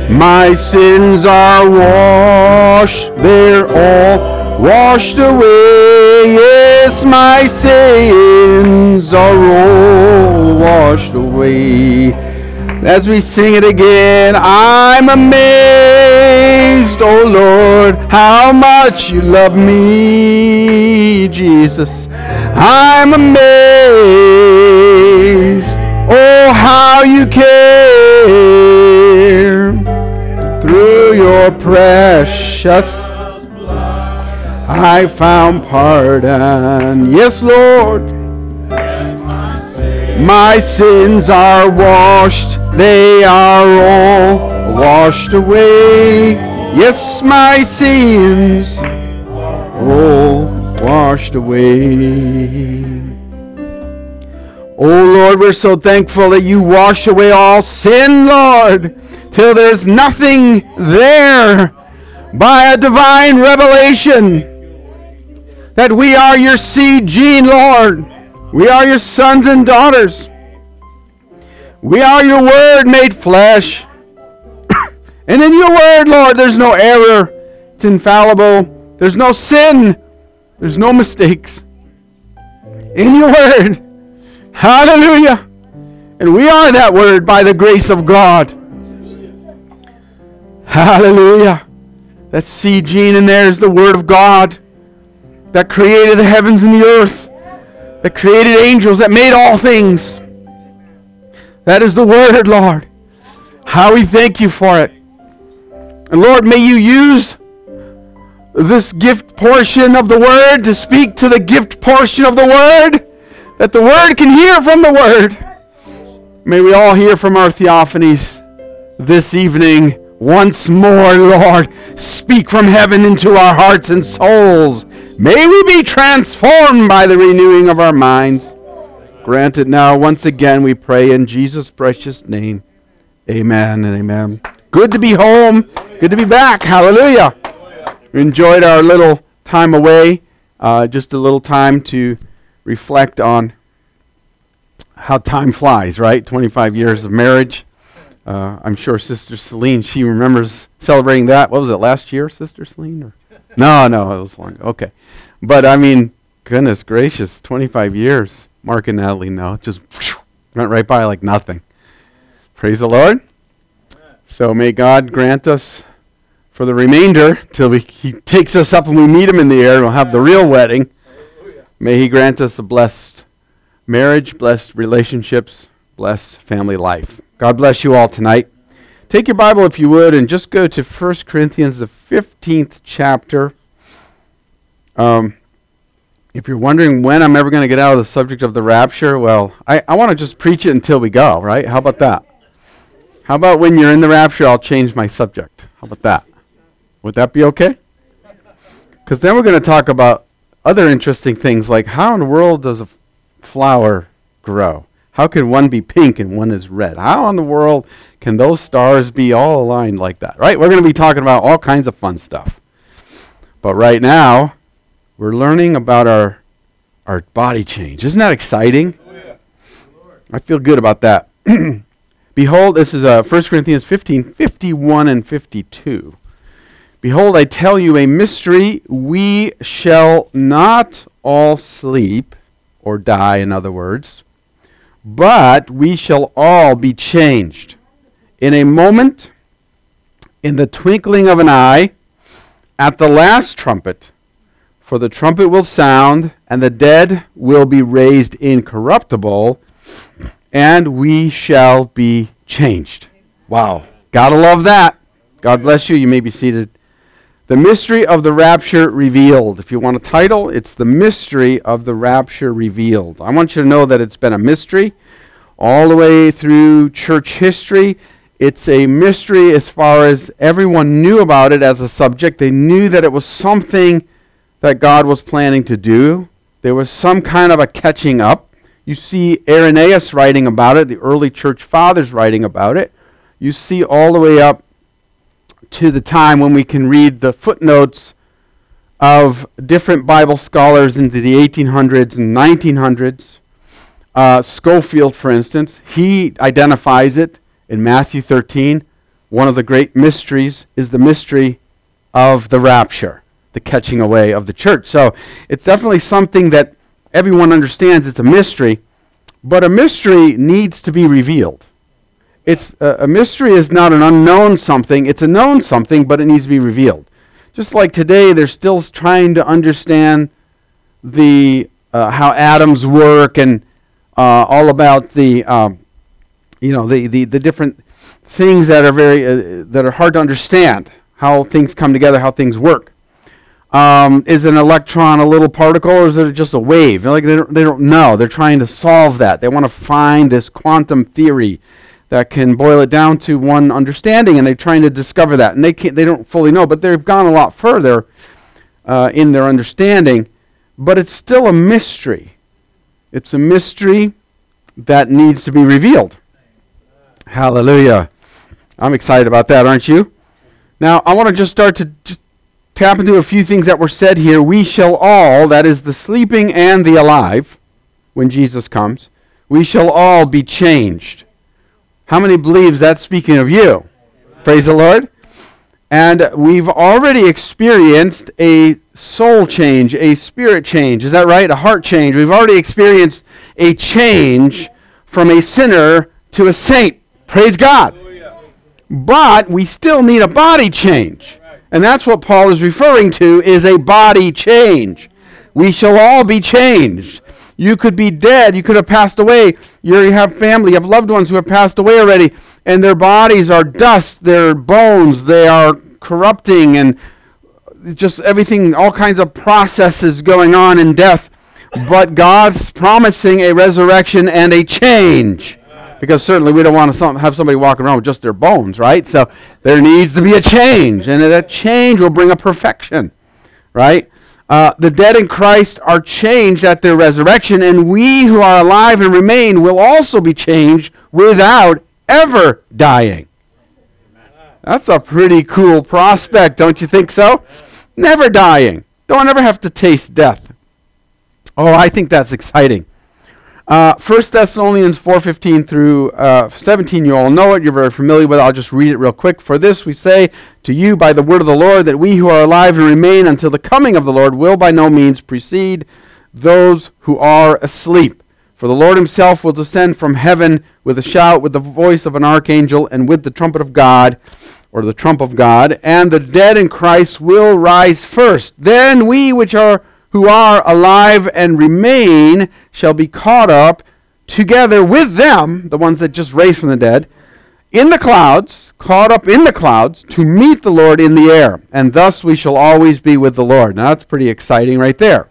My sins are washed, they're all washed away. Yes, my sins are all washed away. As we sing it again, I'm amazed, oh Lord, how much you love me, Jesus. I'm amazed, oh how you care. Through your precious blood, I found pardon. Yes, Lord. My sins are washed, they are all washed away. Yes, my sins are all washed away. Oh Lord, we're so thankful that you wash away all sin, Lord, till there's nothing there, by a divine revelation that we are your seed gene, Lord. We are your sons and daughters. We are your word made flesh. And in your word, Lord, there's no error. It's infallible. There's no sin. There's no mistakes. In your word. Hallelujah. And we are that word by the grace of God. Hallelujah. That seed gene in there is the word of God that created the heavens and the earth, that created angels, that made all things. That is the word, Lord. How we thank you for it. And Lord, may you use this gift portion of the word to speak to the gift portion of the word, that the word can hear from the word. May we all hear from our theophanies this evening once more, Lord. Speak from heaven into our hearts and souls. May we be transformed by the renewing of our minds. Grant it now once again, we pray in Jesus' precious name. Amen and amen. Good to be home. Good to be back. Hallelujah. We enjoyed our little time away. Just a little time to reflect on how time flies, right? 25 years of marriage. I'm sure Sister Celine, she remembers celebrating that. What was it, last year, Sister Celine? Or? No, it was long. Okay. But I mean, goodness gracious, 25 years. Mark and Natalie know. Just went right by like nothing. Praise the Lord. So may God grant us for the remainder till He takes us up and we meet Him in the air and we'll have the real wedding. May He grant us a blessed marriage, blessed relationships, blessed family life. God bless you all tonight. Take your Bible, if you would, and just go to 1 Corinthians, the 15th chapter. If you're wondering when I'm ever going to get out of the subject of the rapture, well, I want to just preach it until we go, right? How about that? How about when you're in the rapture, I'll change my subject? How about that? Would that be okay? Because then we're going to talk about other interesting things, like how in the world does a flower grow? How can one be pink and one is red? How in the world can those stars be all aligned like that, right? We're going to be talking about all kinds of fun stuff. But right now, we're learning about our body change. Isn't that exciting? Oh, yeah. I feel good about that. Behold, this is 1 Corinthians 15, 51 and 52. Behold, I tell you a mystery. We shall not all sleep, or die, in other words, but we shall all be changed. In a moment, in the twinkling of an eye, at the last trumpet. For the trumpet will sound, and the dead will be raised incorruptible, and we shall be changed. Wow. Gotta love that. God bless you. You may be seated. The mystery of the rapture revealed. If you want a title, it's The Mystery of the Rapture Revealed. I want you to know that it's been a mystery all the way through church history. It's a mystery as far as everyone knew about it as a subject. They knew that it was something that God was planning to do. There was some kind of a catching up. You see Irenaeus writing about it, the early church fathers writing about it. You see all the way up to the time when we can read the footnotes of different Bible scholars into the 1800s and 1900s. Scofield, for instance, he identifies it in Matthew 13 one of the great mysteries is the mystery of the rapture, the catching away of the church. So it's definitely something that everyone understands. It's a mystery, but a mystery needs to be revealed. It's a mystery is not an unknown something. It's a known something, but it needs to be revealed. Just like today, they're still trying to understand the how atoms work and all about the the different things that are that are hard to understand, how things come together, how things work. Is an electron a little particle, or is it just a wave? Like they don't know. They're trying to solve that. They want to find this quantum theory that can boil it down to one understanding, and they're trying to discover that. And they don't fully know, but they've gone a lot further in their understanding. But it's still a mystery. It's a mystery that needs to be revealed. Hallelujah. I'm excited about that, aren't you? Now, I want to just start to just tap into a few things that were said here. We shall all, that is the sleeping and the alive, when Jesus comes, we shall all be changed. How many believes that's speaking of you? Praise the Lord. And we've already experienced a soul change, a spirit change. Is that right? A heart change. We've already experienced a change from a sinner to a saint. Praise God. But we still need a body change. And that's what Paul is referring to, is a body change. We shall all be changed. You could be dead. You could have passed away. You have family. You have loved ones who have passed away already. And their bodies are dust. Their bones, they are corrupting. And just everything, all kinds of processes going on in death. But God's promising a resurrection and a change. Because certainly we don't want to have somebody walking around with just their bones, right? So there needs to be a change. And that change will bring a perfection, right? The dead in Christ are changed at their resurrection, and we who are alive and remain will also be changed without ever dying. That's a pretty cool prospect, don't you think so? Never dying. Don't ever have to taste death. Oh, I think that's exciting. 1 Thessalonians 4:15 through 17, you all know it. You're very familiar with it. I'll just read it real quick. For this we say to you by the word of the Lord, that we who are alive and remain until the coming of the Lord will by no means precede those who are asleep. For the Lord himself will descend from heaven with a shout, with the voice of an archangel, and with the trumpet of God, or the trump of God, and the dead in Christ will rise first. Then we who are alive and remain shall be caught up together with them, the ones that just raised from the dead, in the clouds, caught up in the clouds, to meet the Lord in the air. And thus we shall always be with the Lord. Now that's pretty exciting right there.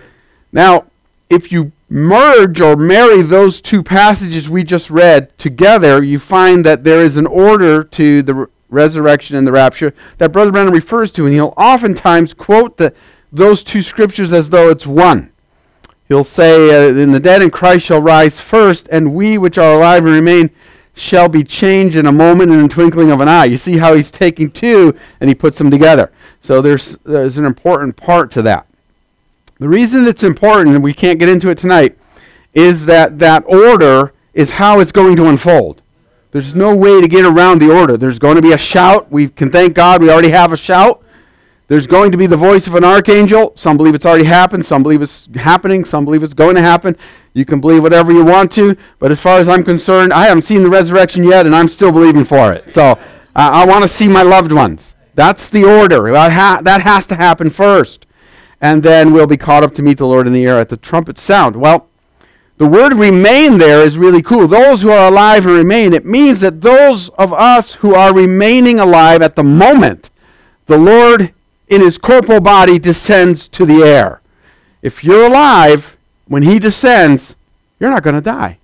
Now, if you merge or marry those two passages we just read together, you find that there is an order to the resurrection and the rapture that Brother Branham refers to, and he'll oftentimes quote those two scriptures as though it's one. He'll say, "In the dead in Christ shall rise first, and we which are alive and remain shall be changed in a moment and in the twinkling of an eye." You see how he's taking two and he puts them together. So there's an important part to that. The reason it's important, and we can't get into it tonight, is that order is how it's going to unfold. There's no way to get around the order. There's going to be a shout. We can thank God we already have a shout. There's going to be the voice of an archangel. Some believe it's already happened. Some believe it's happening. Some believe it's going to happen. You can believe whatever you want to. But as far as I'm concerned, I haven't seen the resurrection yet, and I'm still believing for it. So I want to see my loved ones. That's the order. That has to happen first. And then we'll be caught up to meet the Lord in the air at the trumpet sound. Well, the word remain there is really cool. Those who are alive and remain, it means that those of us who are remaining alive at the moment, the Lord in his corporal body descends to the air. If you're alive, when he descends, you're not going to die.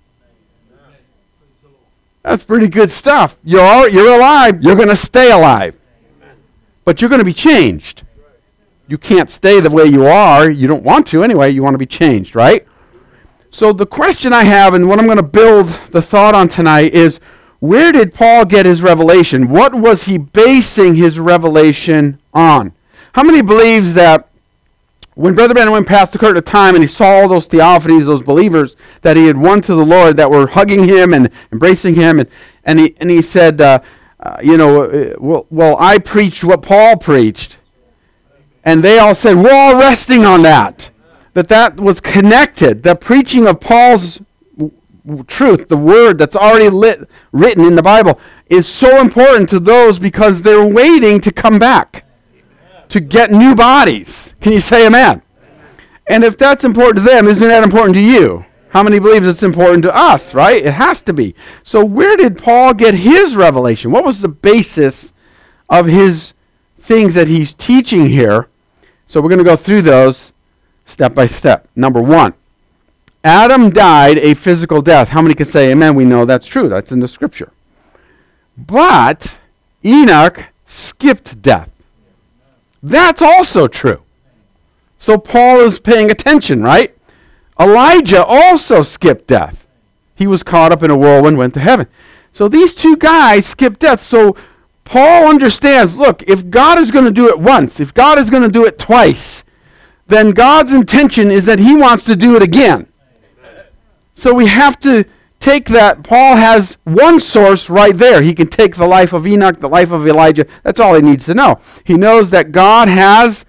That's pretty good stuff. You're alive, you're going to stay alive. But you're going to be changed. You can't stay the way you are. You don't want to anyway. You want to be changed, right? So the question I have, and what I'm going to build the thought on tonight, is where did Paul get his revelation? What was he basing his revelation on? How many believes that when Brother Branham went past the curtain of time and he saw all those theophanies, those believers that he had won to the Lord that were hugging him and embracing him, and he said, well, I preached what Paul preached. And they all said, we're all resting on that. That was connected. The preaching of Paul's truth, the word that's already written in the Bible, is so important to those because they're waiting to come back, to get new bodies. Can you say amen? And if that's important to them, isn't that important to you? How many believe it's important to us, right? It has to be. So where did Paul get his revelation? What was the basis of his things that he's teaching here? So we're going to go through those step by step. Number one, Adam died a physical death. How many can say amen? We know that's true. That's in the scripture. But Enoch skipped death. That's also true. So Paul is paying attention, right? Elijah also skipped death. He was caught up in a whirlwind, went to heaven. So these two guys skipped death. So Paul understands, look, if God is going to do it once, if God is going to do it twice, then God's intention is that he wants to do it again. So we have to take that. Paul has one source right there. He can take the life of Enoch, the life of Elijah. That's all he needs to know. He knows that God has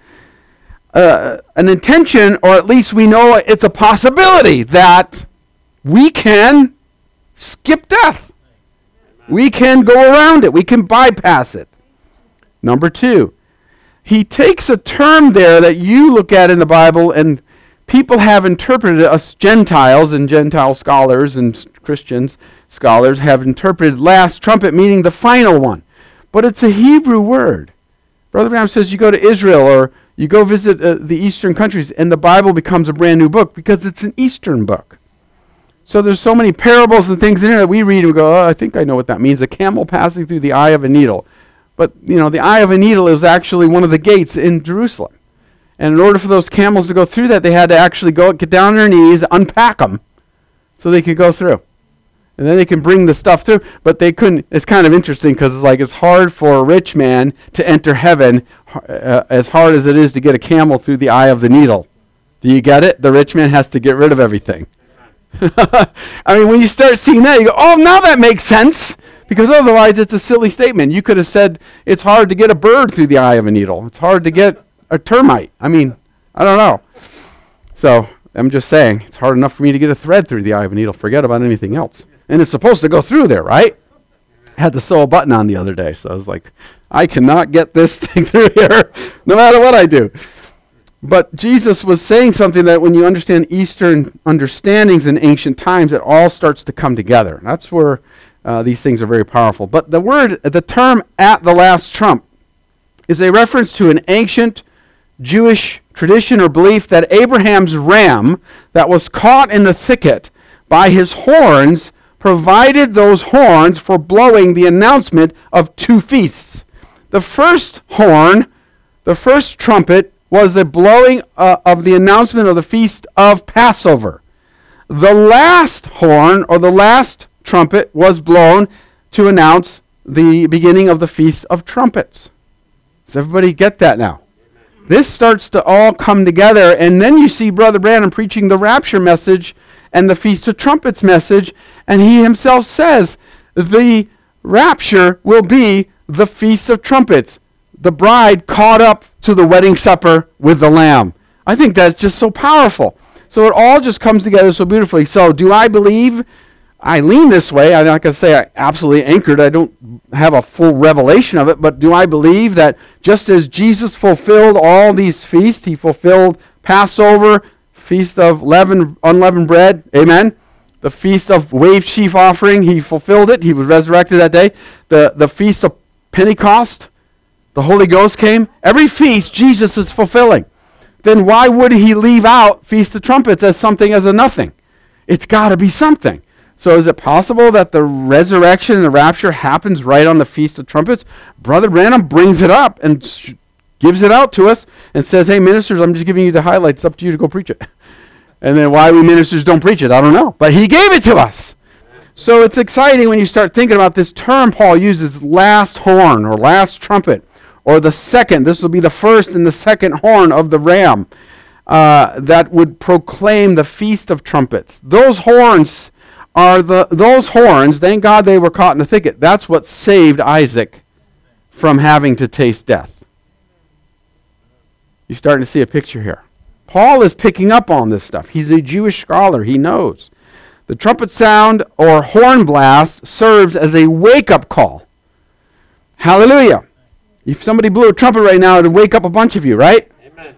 an intention, or at least we know it's a possibility that we can skip death. We can go around it. We can bypass it. Number two, he takes a term there that you look at in the Bible, and people have interpreted, us Gentiles and Gentile scholars and Christians scholars have interpreted last trumpet meaning the final one. But it's a Hebrew word. Brother Branham says you go to Israel or you go visit the Eastern countries and the Bible becomes a brand new book because it's an Eastern book. So there's so many parables and things in here that we read and we go, oh, I think I know what that means. A camel passing through the eye of a needle. But, the eye of a needle is actually one of the gates in Jerusalem. And in order for those camels to go through that, they had to actually get down on their knees, unpack them, so they could go through. And then they can bring the stuff through, but they couldn't. It's kind of interesting because it's hard for a rich man to enter heaven as hard as it is to get a camel through the eye of the needle. Do you get it? The rich man has to get rid of everything. I mean, when you start seeing that, you go, oh, now that makes sense. Because otherwise, it's a silly statement. You could have said, it's hard to get a bird through the eye of a needle. It's hard to get a termite. I mean, I don't know. So, I'm just saying, it's hard enough for me to get a thread through the eye of a needle. Forget about anything else. And it's supposed to go through there, right? I had to sew a button on the other day. So I was like, I cannot get this thing through here, no matter what I do. But Jesus was saying something that when you understand Eastern understandings in ancient times, it all starts to come together. That's where these things are very powerful. But the term "at the last trump" is a reference to an ancient Jewish tradition or belief that Abraham's ram that was caught in the thicket by his horns provided those horns for blowing the announcement of two feasts. The first horn, the first trumpet, was the blowing of the announcement of the feast of Passover. The last horn, or the last trumpet, was blown to announce the beginning of the Feast of Trumpets. Does everybody get that now? This starts to all come together, and then you see Brother Branham preaching the rapture message and the Feast of Trumpets message, and he himself says the rapture will be the Feast of Trumpets, the bride caught up to the wedding supper with the Lamb. I think that's just so powerful. So it all just comes together so beautifully. So do I believe? I lean this way. I'm not going to say I absolutely anchored. I don't have a full revelation of it. But do I believe that just as Jesus fulfilled all these feasts, he fulfilled Passover, Feast of unleavened bread, amen? The Feast of waved sheaf offering, he fulfilled it. He was resurrected that day. The Feast of Pentecost, the Holy Ghost came. Every feast Jesus is fulfilling. Then why would he leave out Feast of Trumpets as something as a nothing? It's got to be something. So is it possible that the resurrection and the rapture happens right on the Feast of Trumpets? Brother Branham brings it up and gives it out to us and says, hey, ministers, I'm just giving you the highlights. It's up to you to go preach it. And then why we ministers don't preach it, I don't know. But he gave it to us. So it's exciting when you start thinking about this term Paul uses, last horn or last trumpet, or the second. This will be the first and the second horn of the ram that would proclaim the Feast of Trumpets. Those horns are those horns. Thank God they were caught in the thicket. That's what saved Isaac from having to taste death. You're starting to see a picture here. Paul is picking up on this stuff. He's a Jewish scholar. He knows. The trumpet sound or horn blast serves as a wake-up call. Hallelujah. If somebody blew a trumpet right now, it would wake up a bunch of you, right? Amen.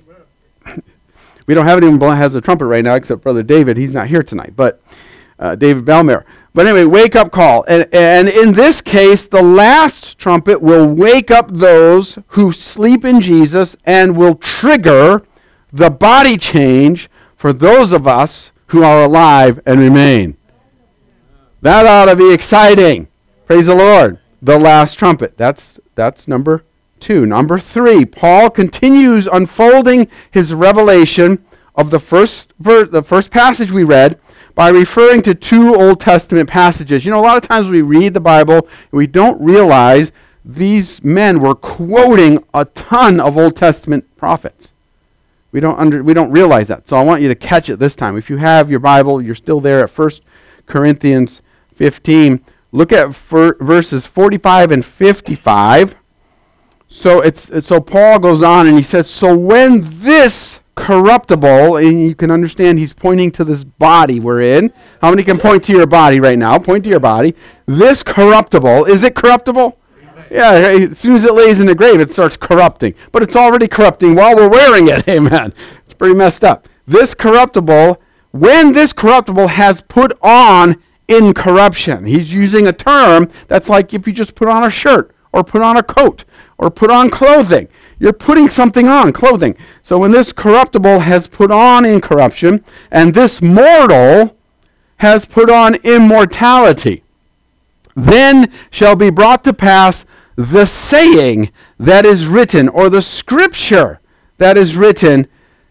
We don't have anyone who has a trumpet right now except Brother David. He's not here tonight, but David Belmer. But anyway, wake-up call. And in this case, the last trumpet will wake up those who sleep in Jesus and will trigger the body change for those of us who are alive and remain. That ought to be exciting. Praise the Lord. The last trumpet. That's number 2. Number 3, Paul continues unfolding his revelation of the first passage we read by referring to 2 Old Testament passages. You know, a lot of times we read the Bible and we don't realize these men were quoting a ton of Old Testament prophets. We don't realize that. So I want you to catch it this time. If you have your Bible, you're still there at 1 Corinthians 15. Look at verses 45 and 55. So Paul goes on and he says, so when this corruptible, and you can understand he's pointing to this body we're in. How many can point to your body right now? Point to your body. This corruptible, is it corruptible? Yeah, as soon as it lays in the grave, it starts corrupting. But it's already corrupting while we're wearing it. Amen. It's pretty messed up. This corruptible, when this corruptible has put on incorruption. He's using a term that's like if you just put on a shirt or put on a coat or put on clothing. You're putting something on, clothing. So when this corruptible has put on incorruption and this mortal has put on immortality, then shall be brought to pass the saying that is written, or the scripture that is written,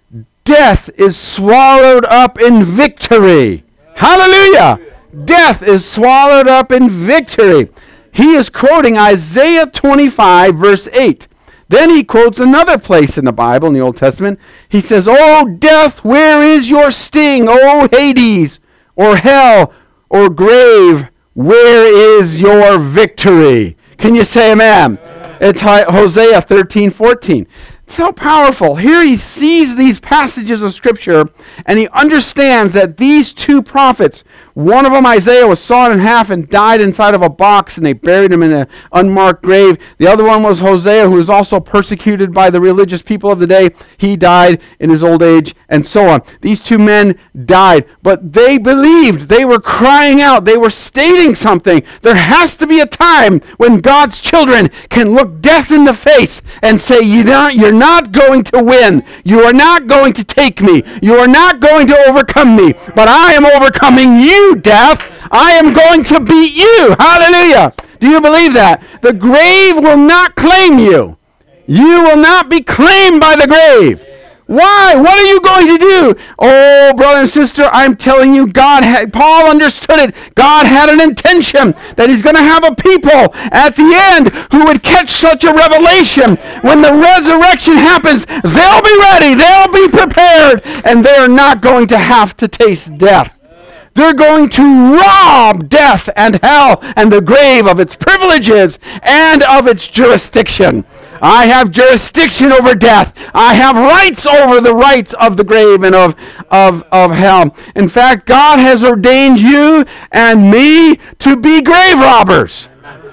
death is swallowed up in victory. Hallelujah! Death is swallowed up in victory. He is quoting Isaiah 25, verse 8. Then he quotes another place in the Bible, in the Old Testament. He says, "O death, where is your sting? O Hades, or hell, or grave, where is your victory?" Can you say amen? It's Hosea 13:14. So powerful. Here he sees these passages of Scripture, and he understands that these 2 prophets, one of them, Isaiah, was sawn in half and died inside of a box, and they buried him in an unmarked grave. The other one was Hosea, who was also persecuted by the religious people of the day. He died in his old age, and so on. These 2 men died, but they believed. They were crying out. They were stating something. There has to be a time when God's children can look death in the face and say, you're not going to win. You are not going to take me. You are not going to overcome me. But I am overcoming you, death. I am going to beat you. Hallelujah. Do you believe that? The grave will not claim you. You will not be claimed by the grave. Why? What are you going to do? Oh, brother and sister, I'm telling you, Paul understood it. God had an intention that he's going to have a people at the end who would catch such a revelation. When the resurrection happens, they'll be ready, they'll be prepared, and they're not going to have to taste death. They're going to rob death and hell and the grave of its privileges and of its jurisdiction. I have jurisdiction over death. I have rights over the rights of the grave and of hell. In fact, God has ordained you and me to be grave robbers.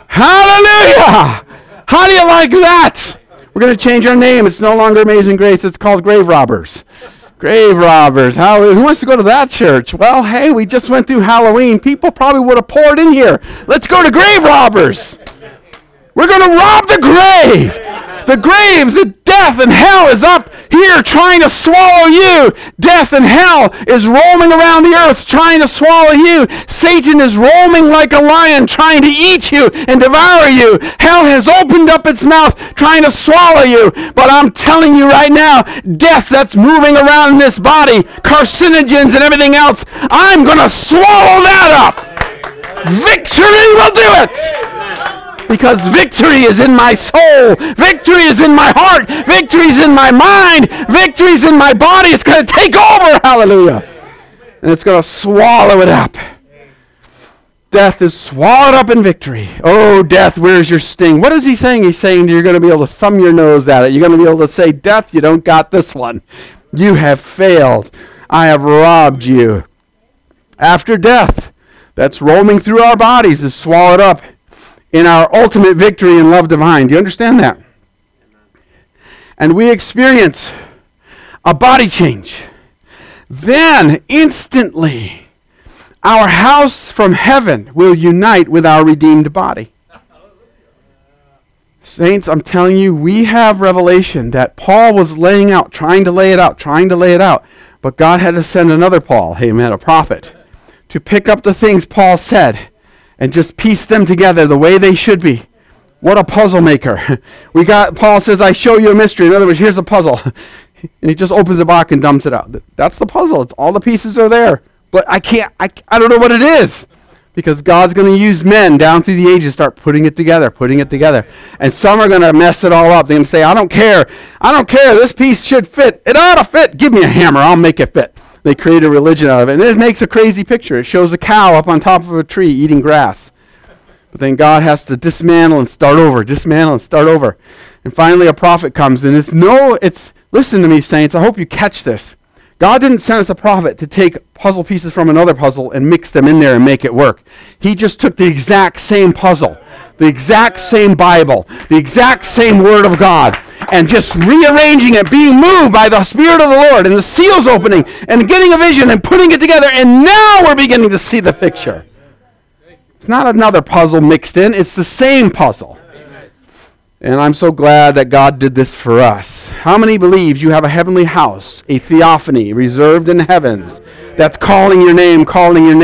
Hallelujah! How do you like that? We're going to change our name. It's no longer Amazing Grace. It's called Grave Robbers. Grave robbers. Who wants to go to that church? Well, hey, we just went through Halloween. People probably would have poured in here. Let's go to grave robbers. We're going to rob the grave. The grave, the death and hell is up here trying to swallow you. Death and hell is roaming around the earth trying to swallow you. Satan is roaming like a lion trying to eat you and devour you. Hell has opened up its mouth trying to swallow you. But I'm telling you right now, death that's moving around in this body, carcinogens and everything else, I'm going to swallow that up. Victory will do it. Because victory is in my soul. Victory is in my heart. Victory is in my mind. Victory is in my body. It's going to take over. Hallelujah. And it's going to swallow it up. Death is swallowed up in victory. Oh, death, where's your sting? What is he saying? He's saying you're going to be able to thumb your nose at it. You're going to be able to say, death, you don't got this one. You have failed. I have robbed you. After death, that's roaming through our bodies, is swallowed up in our ultimate victory in love divine. Do you understand that? And we experience a body change. Then, instantly, our house from heaven will unite with our redeemed body. Saints, I'm telling you, we have revelation that Paul was laying out, trying to lay it out. But God had to send another Paul, amen, a prophet, to pick up the things Paul said and just piece them together the way they should be. What a puzzle maker. Paul says, I show you a mystery. In other words, here's a puzzle. And he just opens the box and dumps it out. That's the puzzle. All the pieces are there. But I don't know what it is. Because God's going to use men down through the ages to start putting it together. And some are going to mess it all up. They're going to say, I don't care. This piece should fit. It ought to fit. Give me a hammer. I'll make it fit. They create a religion out of it. And it makes a crazy picture. It shows a cow up on top of a tree eating grass. But then God has to dismantle and start over. And finally a prophet comes. And listen to me, saints. I hope you catch this. God didn't send us a prophet to take puzzle pieces from another puzzle and mix them in there and make it work. He just took the exact same puzzle, the exact same Bible, the exact same Word of God, and just rearranging it, being moved by the Spirit of the Lord, and the seals opening, and getting a vision, and putting it together, and now we're beginning to see the picture. It's not another puzzle mixed in, it's the same puzzle. And I'm so glad that God did this for us. How many believes you have a heavenly house, a theophany reserved in the heavens that's calling your name, calling you,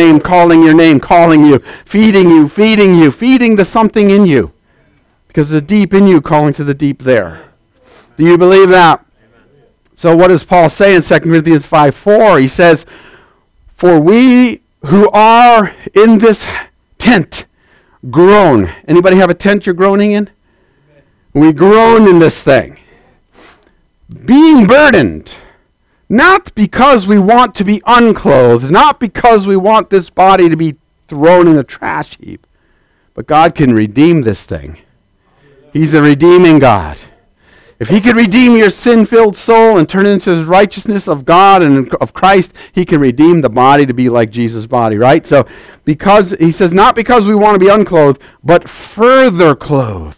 feeding the something in you? Because the deep in you calling to the deep there. Do you believe that? So what does Paul say in 2 Corinthians 5:4? He says, for we who are in this tent groan. Anybody have a tent you're groaning in? We groan in this thing, being burdened, not because we want to be unclothed, not because we want this body to be thrown in the trash heap, but God can redeem this thing. He's a redeeming God. If he could redeem your sin-filled soul and turn it into the righteousness of God and of Christ, he can redeem the body to be like Jesus' body, right? So he says, not because we want to be unclothed, but further clothed.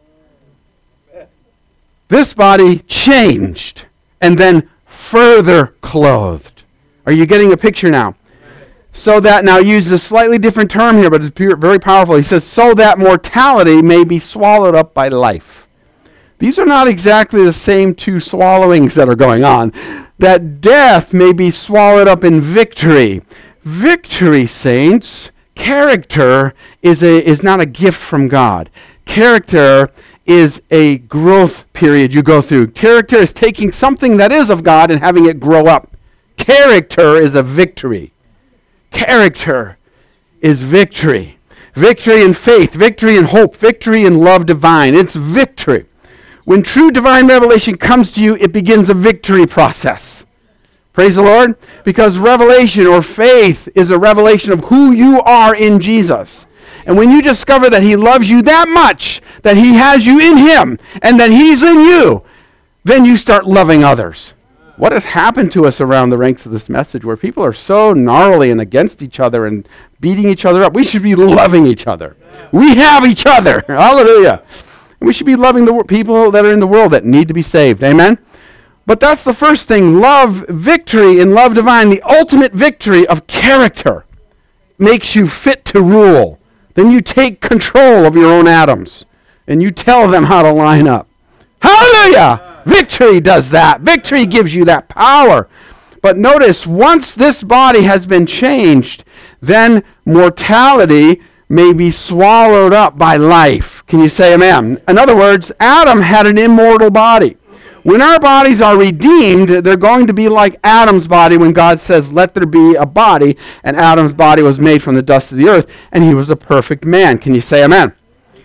This body changed and then further clothed. Are you getting a picture now? So that, now uses a slightly different term here, but it's very powerful. He says, so that mortality may be swallowed up by life. These are not exactly the same two swallowings that are going on. That death may be swallowed up in victory. Victory, saints, character is not a gift from God. Character is a growth period you go through. Character is taking something that is of God and having it grow up. Character is a victory. Character is victory. Victory in faith, victory in hope, victory in love divine. It's victory. When true divine revelation comes to you, it begins a victory process. Praise the Lord. Because revelation or faith is a revelation of who you are in Jesus. And when you discover that he loves you that much, that he has you in him, and that he's in you, then you start loving others. What has happened to us around the ranks of this message where people are so gnarly and against each other and beating each other up? We should be loving each other. We have each other. Hallelujah. And we should be loving the people that are in the world that need to be saved. Amen? But that's the first thing. Love, victory in love divine, the ultimate victory of character, makes you fit to rule. Then you take control of your own atoms, and you tell them how to line up. Hallelujah! Victory does that. Victory gives you that power. But notice, once this body has been changed, then mortality may be swallowed up by life. Can you say amen? In other words, Adam had an immortal body. When our bodies are redeemed, they're going to be like Adam's body when God says, let there be a body, and Adam's body was made from the dust of the earth, and he was a perfect man. Can you say amen?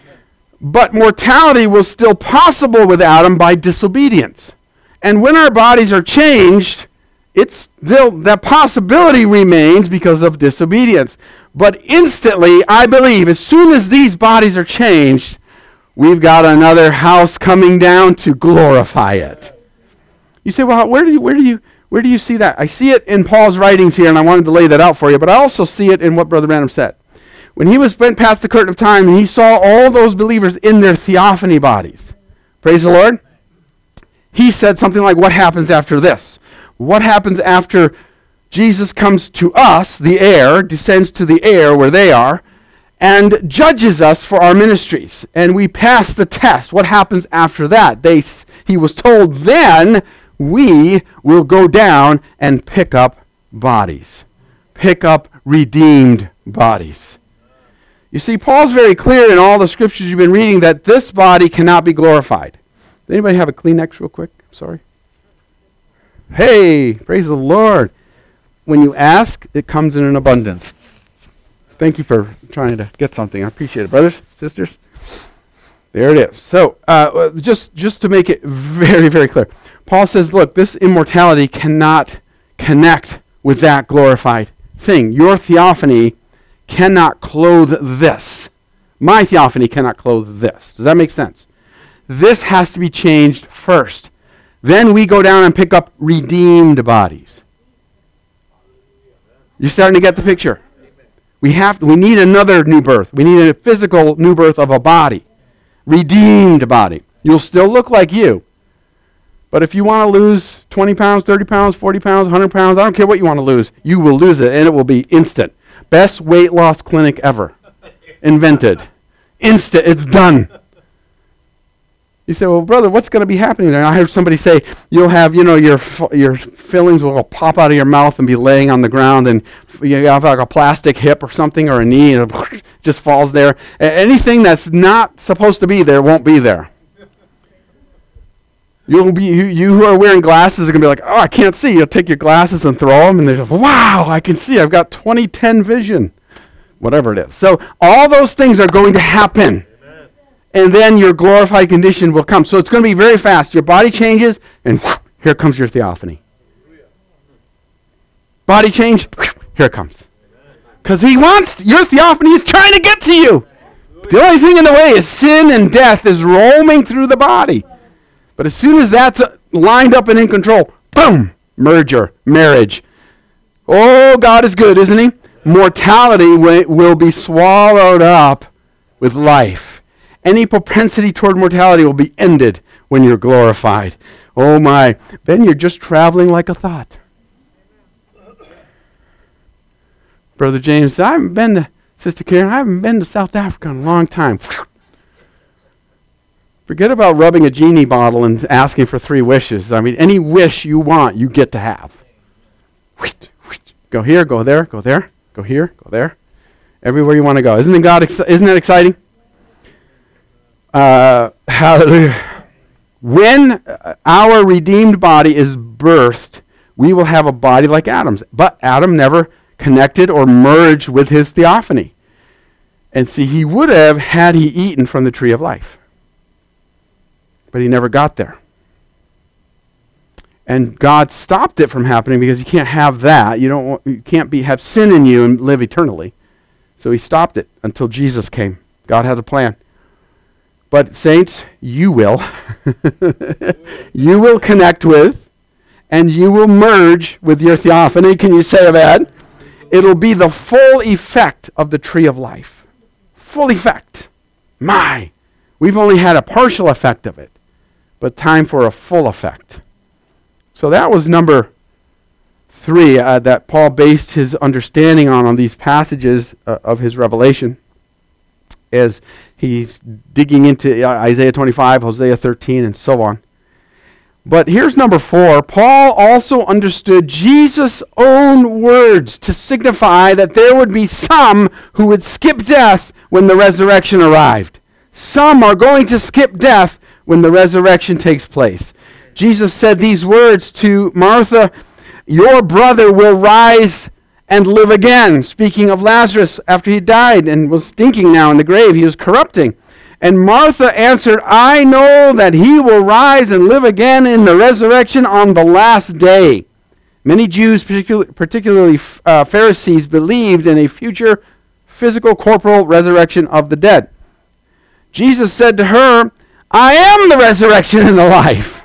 But mortality was still possible with Adam by disobedience. And when our bodies are changed, that possibility remains because of disobedience. But instantly, I believe, as soon as these bodies are changed, we've got another house coming down to glorify it. You say, well, where do you see that? I see it in Paul's writings here, and I wanted to lay that out for you, but I also see it in what Brother Branham said. When he went past the curtain of time, and he saw all those believers in their theophany bodies. Praise the Lord. He said something like, what happens after this? What happens after Jesus comes to us, the air, descends to the air where they are, and judges us for our ministries, and we pass the test? What happens after that? He was told, then we will go down and pick up bodies. Pick up redeemed bodies. You see, Paul's very clear in all the scriptures you've been reading that this body cannot be glorified. Does anybody have a Kleenex real quick? Sorry. Hey, praise the Lord. When you ask, it comes in an abundance. Thank you for trying to get something. I appreciate it, brothers, sisters. There it is. So, just to make it very, very clear, Paul says, look, this immortality cannot connect with that glorified thing. Your theophany cannot clothe this. My theophany cannot clothe this. Does that make sense? This has to be changed first. Then we go down and pick up redeemed bodies. You're starting to get the picture. We need another new birth. We need a physical new birth of a body. Redeemed body. You'll still look like you. But if you want to lose 20 pounds, 30 pounds, 40 pounds, 100 pounds, I don't care what you want to lose, you will lose it, and it will be instant. Best weight loss clinic ever invented. Instant. It's done. You say, well, brother, what's going to be happening there? And I heard somebody say, you'll have, your fillings will pop out of your mouth and be laying on the ground, and you have like a plastic hip or something, or a knee, and it just falls there. Anything that's not supposed to be there won't be there. You who are wearing glasses are going to be like, oh, I can't see. You'll take your glasses and throw them, and they're like, wow, I can see. I've got 20/10 vision. Whatever it is. So all those things are going to happen. Amen. And then your glorified condition will come. So it's going to be very fast. Your body changes, and here comes your theophany. Body change, here it comes. Because he wants, your theophany is trying to get to you. The only thing in the way is sin, and death is roaming through the body. But as soon as that's lined up and in control, boom, merger, marriage. Oh, God is good, isn't he? Mortality will be swallowed up with life. Any propensity toward mortality will be ended when you're glorified. Oh my, then you're just traveling like a thought. Brother James, Sister Karen, I haven't been to South Africa in a long time. Forget about rubbing a genie bottle and asking for 3 wishes. I mean, any wish you want, you get to have. Go here, go there, go there, go here, go there. Everywhere you want to go. Isn't that exciting? Hallelujah. When our redeemed body is birthed, we will have a body like Adam's. But Adam never connected or merged with his theophany. And see, he would have had he eaten from the tree of life. But he never got there. And God stopped it from happening because you can't have that. You can't have sin in you and live eternally. So he stopped it until Jesus came. God had a plan. But saints, you will. You will connect with, and you will merge with your theophany. Can you say that? It'll be the full effect of the tree of life. Full effect. We've only had a partial effect of it. But time for a full effect. So that was number 3 that Paul based his understanding on these passages of his revelation, as he's digging into Isaiah 25, Hosea 13, and so on. But here's number 4. Paul also understood Jesus' own words to signify that there would be some who would skip death when the resurrection arrived. Some are going to skip death when the resurrection takes place. Jesus said these words to Martha, your brother will rise and live again. Speaking of Lazarus after he died and was stinking now in the grave. He was corrupting. And Martha answered, I know that he will rise and live again in the resurrection on the last day. Many Jews, particularly Pharisees, believed in a future physical, corporal resurrection of the dead. Jesus said to her, I am the resurrection and the life.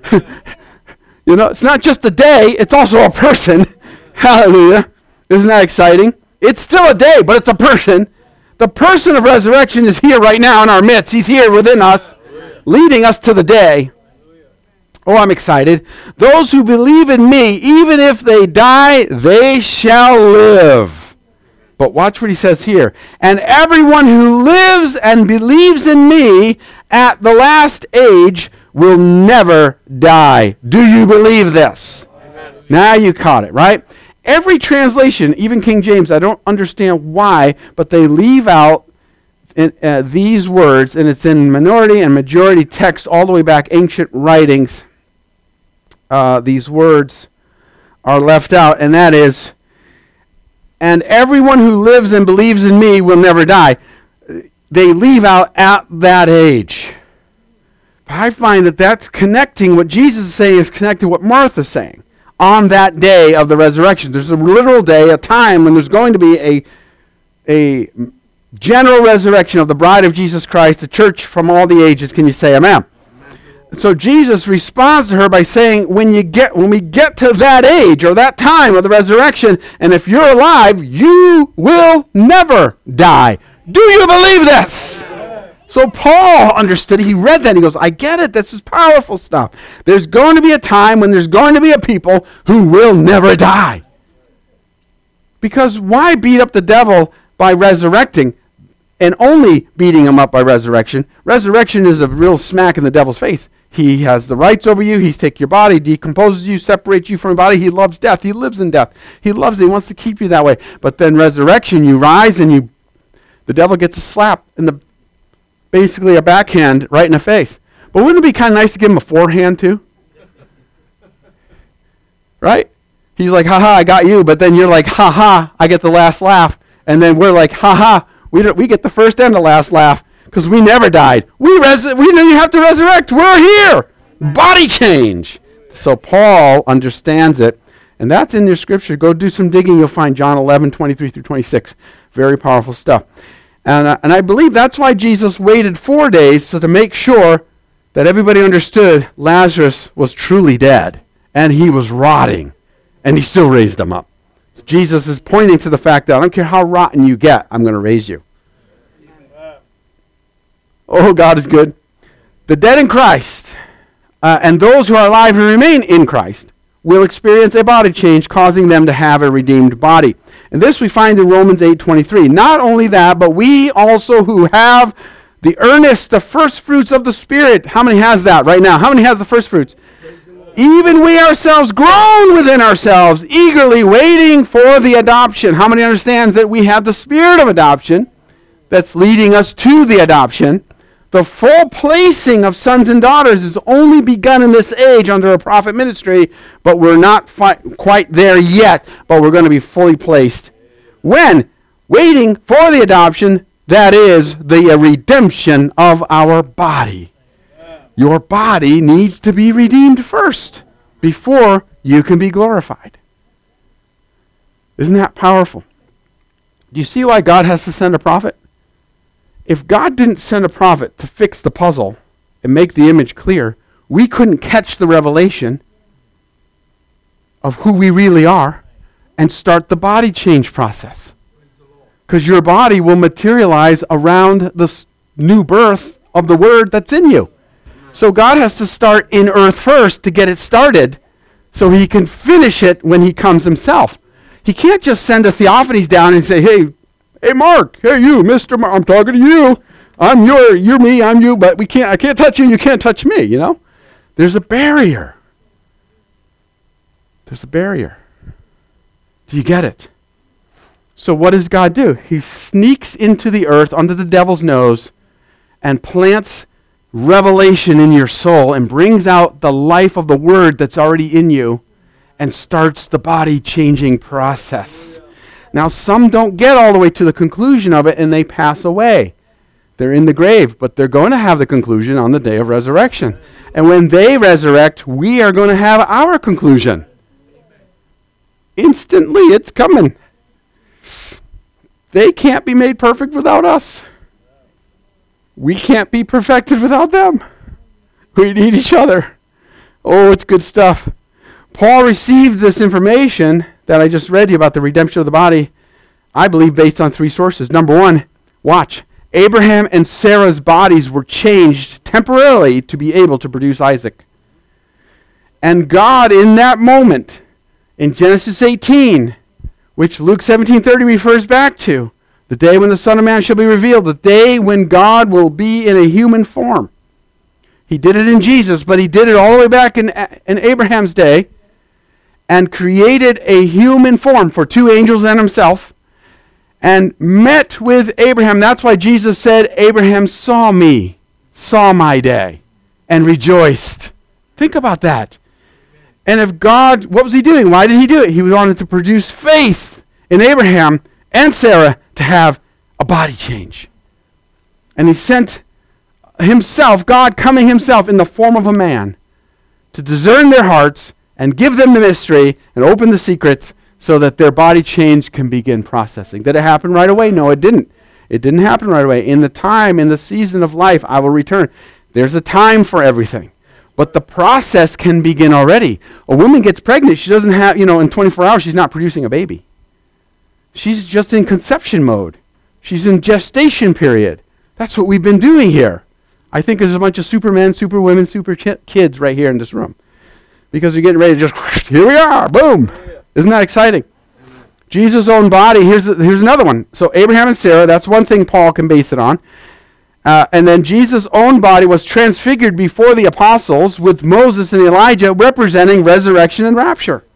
It's not just a day, it's also a person. Hallelujah. Isn't that exciting? It's still a day, but it's a person. The person of resurrection is here right now in our midst. He's here within us, leading us to the day. Oh, I'm excited. Those who believe in me, even if they die, they shall live. But watch what he says here. And everyone who lives and believes in me at the last age will never die. Do you believe this? Amen. Now you caught it, right? Every translation, even King James, I don't understand why, but they leave out these words, and it's in minority and majority text all the way back, ancient writings. These words are left out, and that is, and everyone who lives and believes in me will never die. They leave out at that age. But I find that that's connecting what Jesus is saying is connecting what Martha's saying. On that day of the resurrection. There's a literal day, a time when there's going to be a general resurrection of the bride of Jesus Christ, the church from all the ages. Can you say amen? So Jesus responds to her by saying, when we get to that age or that time of the resurrection, and if you're alive, you will never die. Do you believe this? So Paul understood it. He read that and he goes, I get it. This is powerful stuff. There's going to be a time when there's going to be a people who will never die. Because why beat up the devil by resurrecting and only beating him up by resurrection? Resurrection is a real smack in the devil's face. He has the rights over you. He's taken your body, decomposes you, separates you from your body. He loves death. He lives in death. He loves it. He wants to keep you that way. But then resurrection, you rise and the devil gets a slap in basically a backhand right in the face. But wouldn't it be kind of nice to give him a forehand too? Right? He's like, ha ha, I got you. But then you're like, ha ha, I get the last laugh. And then we're like, ha ha, we get the first and the last laugh. Because we never died. We didn't have to resurrect. We're here. Body change. So Paul understands it. And that's in your scripture. Go do some digging. You'll find John 11, 23 through 26. Very powerful stuff. And I believe that's why Jesus waited 4 days to make sure that everybody understood Lazarus was truly dead. And he was rotting. And he still raised him up. So Jesus is pointing to the fact that I don't care how rotten you get, I'm going to raise you. Oh, God is good. The dead in Christ and those who are alive and remain in Christ will experience a body change, causing them to have a redeemed body. And this we find in Romans 8:23. Not only that, but we also who have the first fruits of the Spirit. How many has that right now? How many has the first fruits? Even we ourselves groan within ourselves, eagerly waiting for the adoption. How many understands that we have the spirit of adoption that's leading us to the adoption? The full placing of sons and daughters is only begun in this age under a prophet ministry, but we're not quite there yet, but we're going to be fully placed. When? Waiting for the adoption, that is the redemption of our body. Your body needs to be redeemed first before you can be glorified. Isn't that powerful? Do you see why God has to send a prophet? If God didn't send a prophet to fix the puzzle and make the image clear, we couldn't catch the revelation of who we really are and start the body change process. Because your body will materialize around the new birth of the word that's in you. So God has to start in earth first to get it started so he can finish it when he comes himself. He can't just send a theophanies down and say, hey, Mark, hey, you, Mr. Mark, I'm talking to you. You're me, I'm you, but I can't touch you can't touch me, you know? There's a barrier. There's a barrier. Do you get it? So what does God do? He sneaks into the earth under the devil's nose and plants revelation in your soul and brings out the life of the word that's already in you and starts the body changing process. Now, some don't get all the way to the conclusion of it and they pass away. They're in the grave, but they're going to have the conclusion on the day of resurrection. And when they resurrect, we are going to have our conclusion. Instantly, it's coming. They can't be made perfect without us. We can't be perfected without them. We need each other. Oh, it's good stuff. Paul received this information that I just read to you about the redemption of the body, I believe, based on 3 sources. Number 1, watch. Abraham and Sarah's bodies were changed temporarily to be able to produce Isaac. And God, in that moment, in Genesis 18, which Luke 17:30 refers back to, the day when the Son of Man shall be revealed, the day when God will be in a human form. He did it in Jesus, but he did it all the way back in Abraham's day and created a human form for 2 angels and himself and met with Abraham. That's why Jesus said, Abraham saw me, saw my day, and rejoiced. Think about that. And if God, what was he doing? Why did he do it? He wanted to produce faith in Abraham and Sarah to have a body change. And he sent himself, God coming himself in the form of a man, to discern their hearts and give them the mystery and open the secrets so that their body change can begin processing. Did it happen right away? No, it didn't. It didn't happen right away. In the time, in the season of life, I will return. There's a time for everything. But the process can begin already. A woman gets pregnant. She doesn't have, in 24 hours, she's not producing a baby. She's just in conception mode. She's in gestation period. That's what we've been doing here. I think there's a bunch of supermen, superwomen, super kids right here in this room. Because we're getting ready to just, here we are, boom. Isn't that exciting? Jesus' own body, here's another one. So Abraham and Sarah, that's one thing Paul can base it on. And then Jesus' own body was transfigured before the apostles with Moses and Elijah representing resurrection and rapture.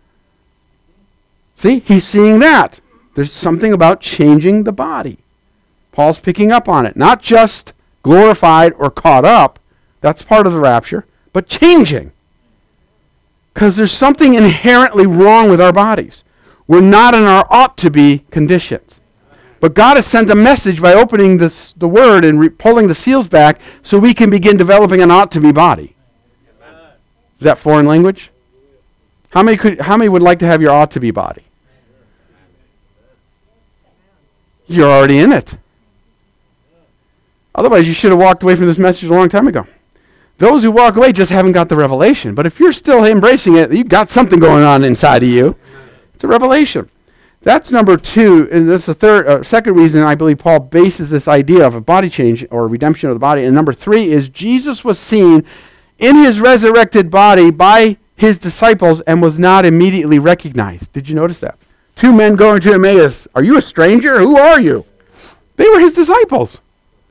See, he's seeing that. There's something about changing the body. Paul's picking up on it. Not just glorified or caught up. That's part of the rapture. But changing. Because there's something inherently wrong with our bodies. We're not in our ought-to-be conditions. But God has sent a message by opening the Word and pulling the seals back so we can begin developing an ought-to-be body. Is that foreign language? How many would like to have your ought-to-be body? You're already in it. Otherwise, you should have walked away from this message a long time ago. Those who walk away just haven't got the revelation. But if you're still embracing it, you've got something going on inside of you. It's a revelation. That's number 2, and that's the second reason I believe Paul bases this idea of a body change or redemption of the body. And number 3 is Jesus was seen in his resurrected body by his disciples and was not immediately recognized. Did you notice that? 2 men going to Emmaus. Are you a stranger? Who are you? They were his disciples.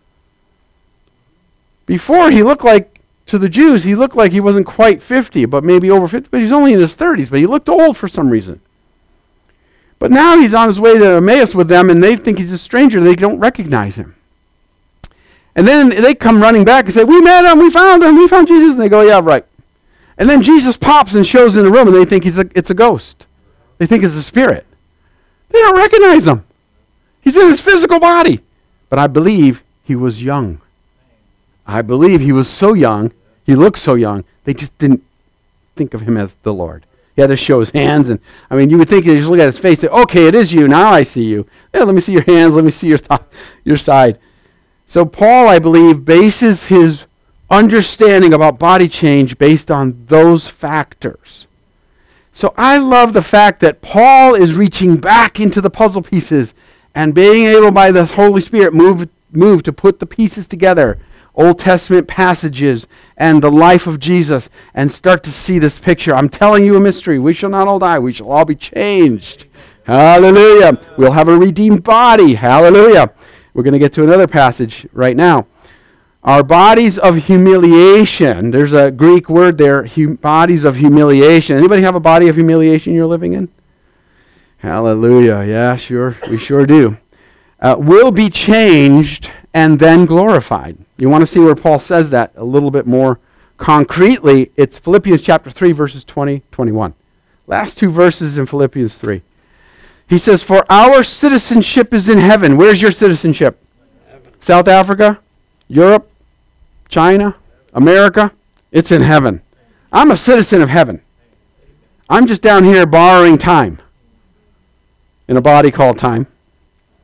Before, he looked like, to the Jews, he looked like he wasn't quite 50, but maybe over 50, but he's only in his 30s, but he looked old for some reason. But now he's on his way to Emmaus with them, and they think he's a stranger. They don't recognize him. And then they come running back and say, we met him, we found Jesus. And they go, yeah, right. And then Jesus pops and shows in the room, and they think it's a ghost. They think it's a spirit. They don't recognize him. He's in his physical body. But I believe he was young. I believe he was so young, he looked so young, they just didn't think of him as the Lord. He had to show his hands, and you would think you just look at his face, say, okay, it is you, now I see you. Yeah, let me see your hands, let me see your side. So Paul, I believe, bases his understanding about body change based on those factors. So I love the fact that Paul is reaching back into the puzzle pieces and being able by the Holy Spirit move to put the pieces together. Old Testament passages and the life of Jesus and start to see this picture. I'm telling you a mystery. We shall not all die. We shall all be changed. Hallelujah. We'll have a redeemed body. Hallelujah. We're going to get to another passage right now. Our bodies of humiliation. There's a Greek word there, bodies of humiliation. Anybody have a body of humiliation you're living in? Hallelujah. Yeah, sure. We sure do. Will be changed and then glorified. You want to see where Paul says that a little bit more concretely? It's Philippians chapter 3, verses 20, 21. Last 2 verses in Philippians 3. He says, for our citizenship is in heaven. Where's your citizenship? Heaven. South Africa? Europe? China? America? It's in heaven. I'm a citizen of heaven. I'm just down here borrowing time in a body called time.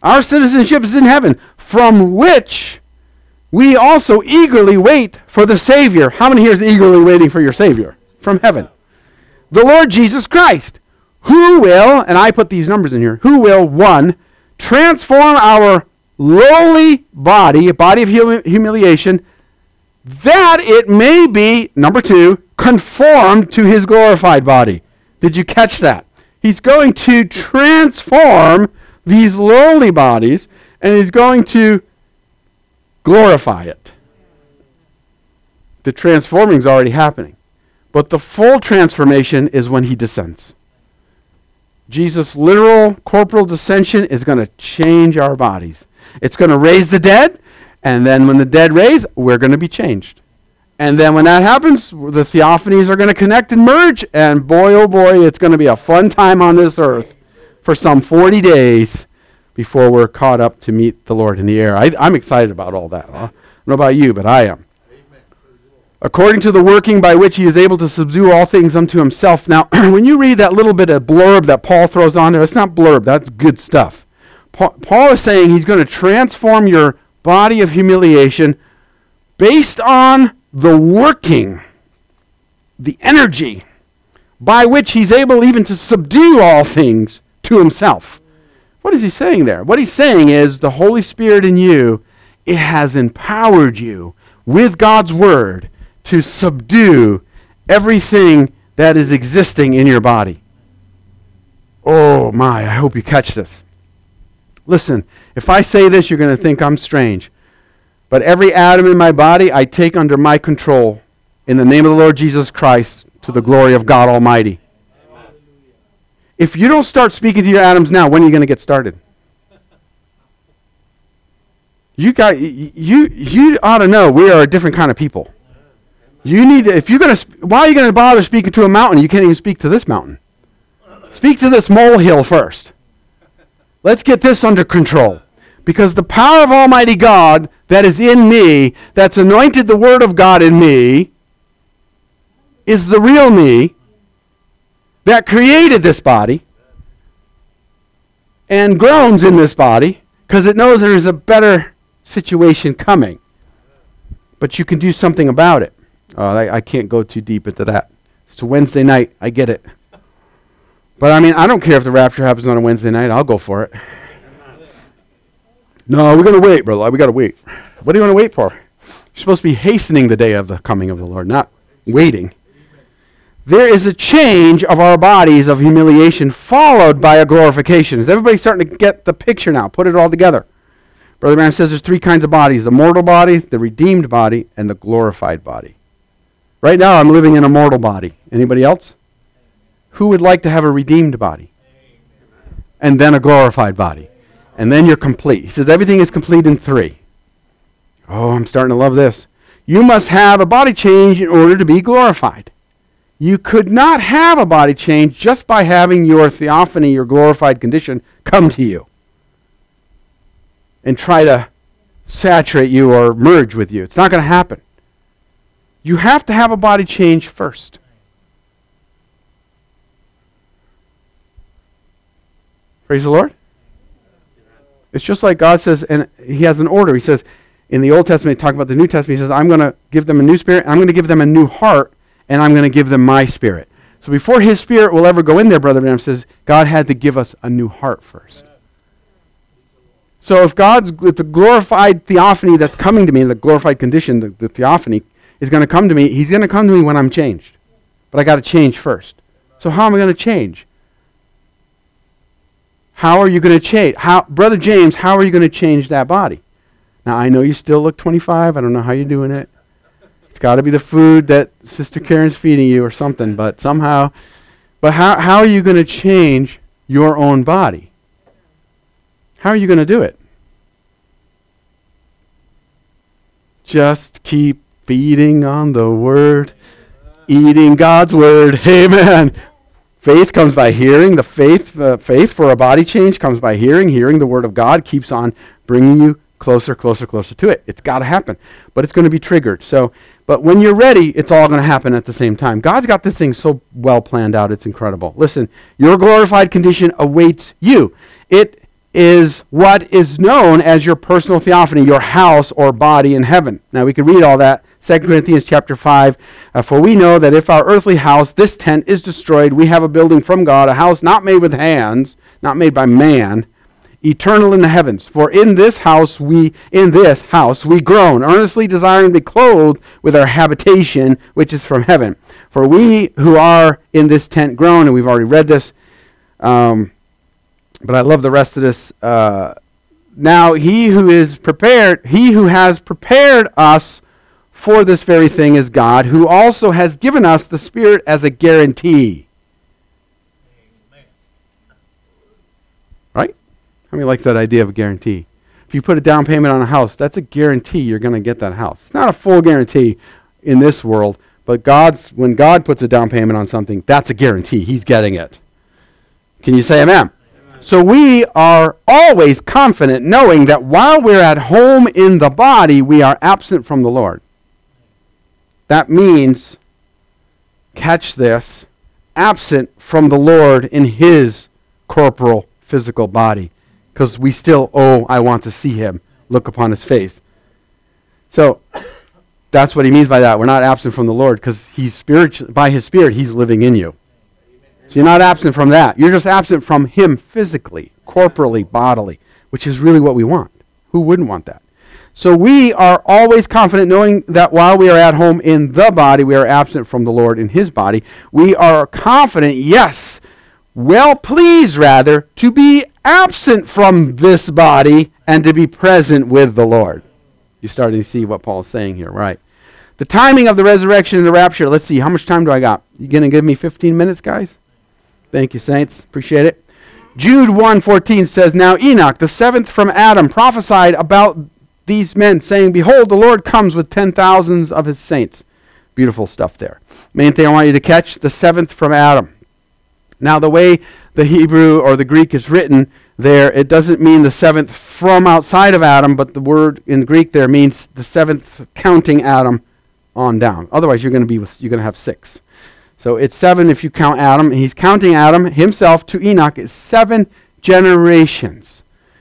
Our citizenship is in heaven, from which we also eagerly wait for the Savior. How many here is eagerly waiting for your Savior? From heaven. The Lord Jesus Christ, who will, and I put these numbers in here, who will, 1, transform our lowly body, a body of humiliation, that it may be, number 2, conformed to his glorified body. Did you catch that? He's going to transform these lowly bodies, and he's going to glorify it. The transforming is already happening. But the full transformation is when he descends. Jesus' literal corporal descension is going to change our bodies. It's going to raise the dead, and then when the dead raise, we're going to be changed. And then when that happens, the theophanies are going to connect and merge, and boy, oh boy, it's going to be a fun time on this earth for some 40 days before we're caught up to meet the Lord in the air. I'm excited about all that. I don't know about you, but I am. Amen. According to the working by which he is able to subdue all things unto himself. Now, when you read that little bit of blurb that Paul throws on there, it's not blurb, that's good stuff. Paul is saying he's going to transform your body of humiliation based on the working, the energy by which he's able even to subdue all things to himself. What is he saying there? What he's saying is the Holy Spirit in you, it has empowered you with God's word to subdue everything that is existing in your body. Oh my, I hope you catch this. Listen, if I say this, you're going to think I'm strange. But every atom in my body, I take under my control in the name of the Lord Jesus Christ to the glory of God Almighty. Amen. If you don't start speaking to your atoms now, when are you going to get started? You ought to know we are a different kind of people. You need to, if you're going to, why are you going to bother speaking to a mountain? You can't even speak to this mountain. Speak to this molehill first. Let's get this under control. Because the power of Almighty God that is in me, that's anointed the Word of God in me, is the real me that created this body and groans in this body because it knows there's a better situation coming. But you can do something about it. I can't go too deep into that. It's a Wednesday night. I get it. But I mean, I don't care if the rapture happens on a Wednesday night. I'll go for it. No, we're going to wait, brother. We got to wait. What do you want to wait for? You're supposed to be hastening the day of the coming of the Lord, not waiting. There is a change of our bodies of humiliation followed by a glorification. Is everybody starting to get the picture now? Put it all together. Brother Branham says there's 3 kinds of bodies: the mortal body, the redeemed body, and the glorified body. Right now I'm living in a mortal body. Anybody else? Who would like to have a redeemed body? And then a glorified body? And then you're complete. He says everything is complete in 3. Oh, I'm starting to love this. You must have a body change in order to be glorified. You could not have a body change just by having your theophany, your glorified condition, come to you and try to saturate you or merge with you. It's not going to happen. You have to have a body change first. Praise the Lord. It's just like God says, and he has an order. He says, in the Old Testament, talking about the New Testament, he says, I'm going to give them a new spirit, I'm going to give them a new heart, and I'm going to give them my spirit. So before his spirit will ever go in there, Brother Branham says, God had to give us a new heart first. So if the glorified theophany that's coming to me, the glorified condition, the theophany, is going to come to me, he's going to come to me when I'm changed. But I got to change first. So how am I going to change? How are you going to change? Brother James, how are you going to change that body? Now, I know you still look 25. I don't know how you're doing it. It's got to be the food that Sister Karen's feeding you or something, but somehow. But how are you going to change your own body? How are you going to do it? Just keep feeding on the Word, eating God's Word. Amen. Faith comes by hearing. The faith for a body change comes by hearing. Hearing the Word of God keeps on bringing you closer, closer, closer to it. It's got to happen, but it's going to be triggered. But when you're ready, it's all going to happen at the same time. God's got this thing so well planned out. It's incredible. Listen, your glorified condition awaits you. It is what is known as your personal theophany, your house or body in heaven. Now we could read all that. 2 Corinthians chapter 5, for we know that if our earthly house, this tent, is destroyed, we have a building from God, a house not made with hands, not made by man, eternal in the heavens. For in this house we groan, earnestly desiring to be clothed with our habitation, which is from heaven. For we who are in this tent groan, and we've already read this, but I love the rest of this. Now he who has prepared us for this very thing is God, who also has given us the Spirit as a guarantee. Amen. Right? How many like that idea of a guarantee? If you put a down payment on a house, that's a guarantee you're going to get that house. It's not a full guarantee in this world, but when God puts a down payment on something, that's a guarantee. He's getting it. Can you say amen? So we are always confident knowing that while we're at home in the body, we are absent from the Lord. That means, catch this, absent from the Lord in his corporal physical body. Because we still, I want to see him, look upon his face. So that's what he means by that. We're not absent from the Lord because he's spiritual, by his Spirit, he's living in you. So you're not absent from that. You're just absent from him physically, corporally, bodily, which is really what we want. Who wouldn't want that? So we are always confident knowing that while we are at home in the body, we are absent from the Lord in his body. We are confident, yes, well pleased rather, to be absent from this body and to be present with the Lord. You're starting to see what Paul's saying here, right? The timing of the resurrection and the rapture. Let's see, how much time do I got? You going to give me 15 minutes, guys? Thank you, saints. Appreciate it. Jude 1:14 says, Now Enoch, the seventh from Adam, prophesied about these men, saying, Behold, the Lord comes with 10,000s of his saints. Beautiful stuff there. Main thing I want you to catch, the seventh from Adam. Now, the way the Hebrew or the Greek is written there, it doesn't mean the seventh from outside of Adam, but the word in Greek there means the seventh counting Adam on down. Otherwise, you're going to have 6. So it's 7 if you count Adam. He's counting Adam himself to Enoch. It's 7 generations.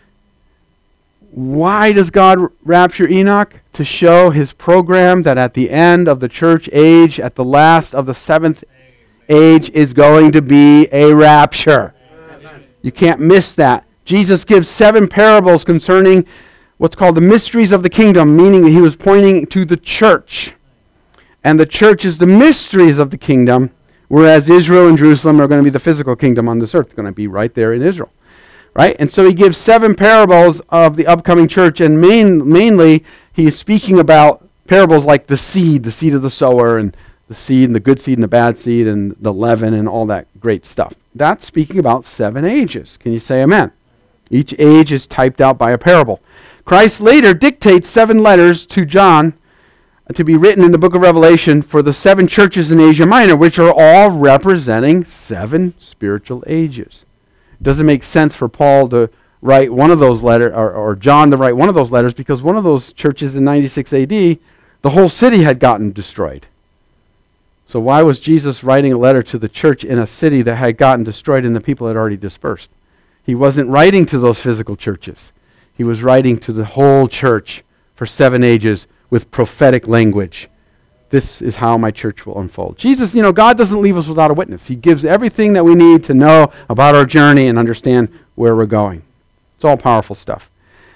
Why does God rapture Enoch? To show his program that at the end of the church age, at the last of the 7th age, is going to be a rapture. Amen. You can't miss that. Jesus gives 7 parables concerning what's called the mysteries of the kingdom, meaning that he was pointing to the church. And the church is the mysteries of the kingdom, whereas Israel and Jerusalem are going to be the physical kingdom on this earth. It's going to be right there in Israel. Right? And so he gives 7 parables of the upcoming church, and mainly he is speaking about parables like the seed of the sower, and the seed, and the good seed, and the bad seed, and the leaven, and all that great stuff. That's speaking about 7 ages. Can you say amen? Each age is typed out by a parable. Christ later dictates 7 letters to John to be written in the book of Revelation for the 7 churches in Asia Minor, which are all representing 7 spiritual ages. It doesn't make sense for Paul to write one of those letters, or John to write one of those letters, because one of those churches in 96 AD, the whole city had gotten destroyed. So why was Jesus writing a letter to the church in a city that had gotten destroyed and the people had already dispersed? He wasn't writing to those physical churches. He was writing to the whole church for 7 ages with prophetic language. This is how my church will unfold. Jesus, God doesn't leave us without a witness. He gives everything that we need to know about our journey and understand where we're going. It's all powerful stuff.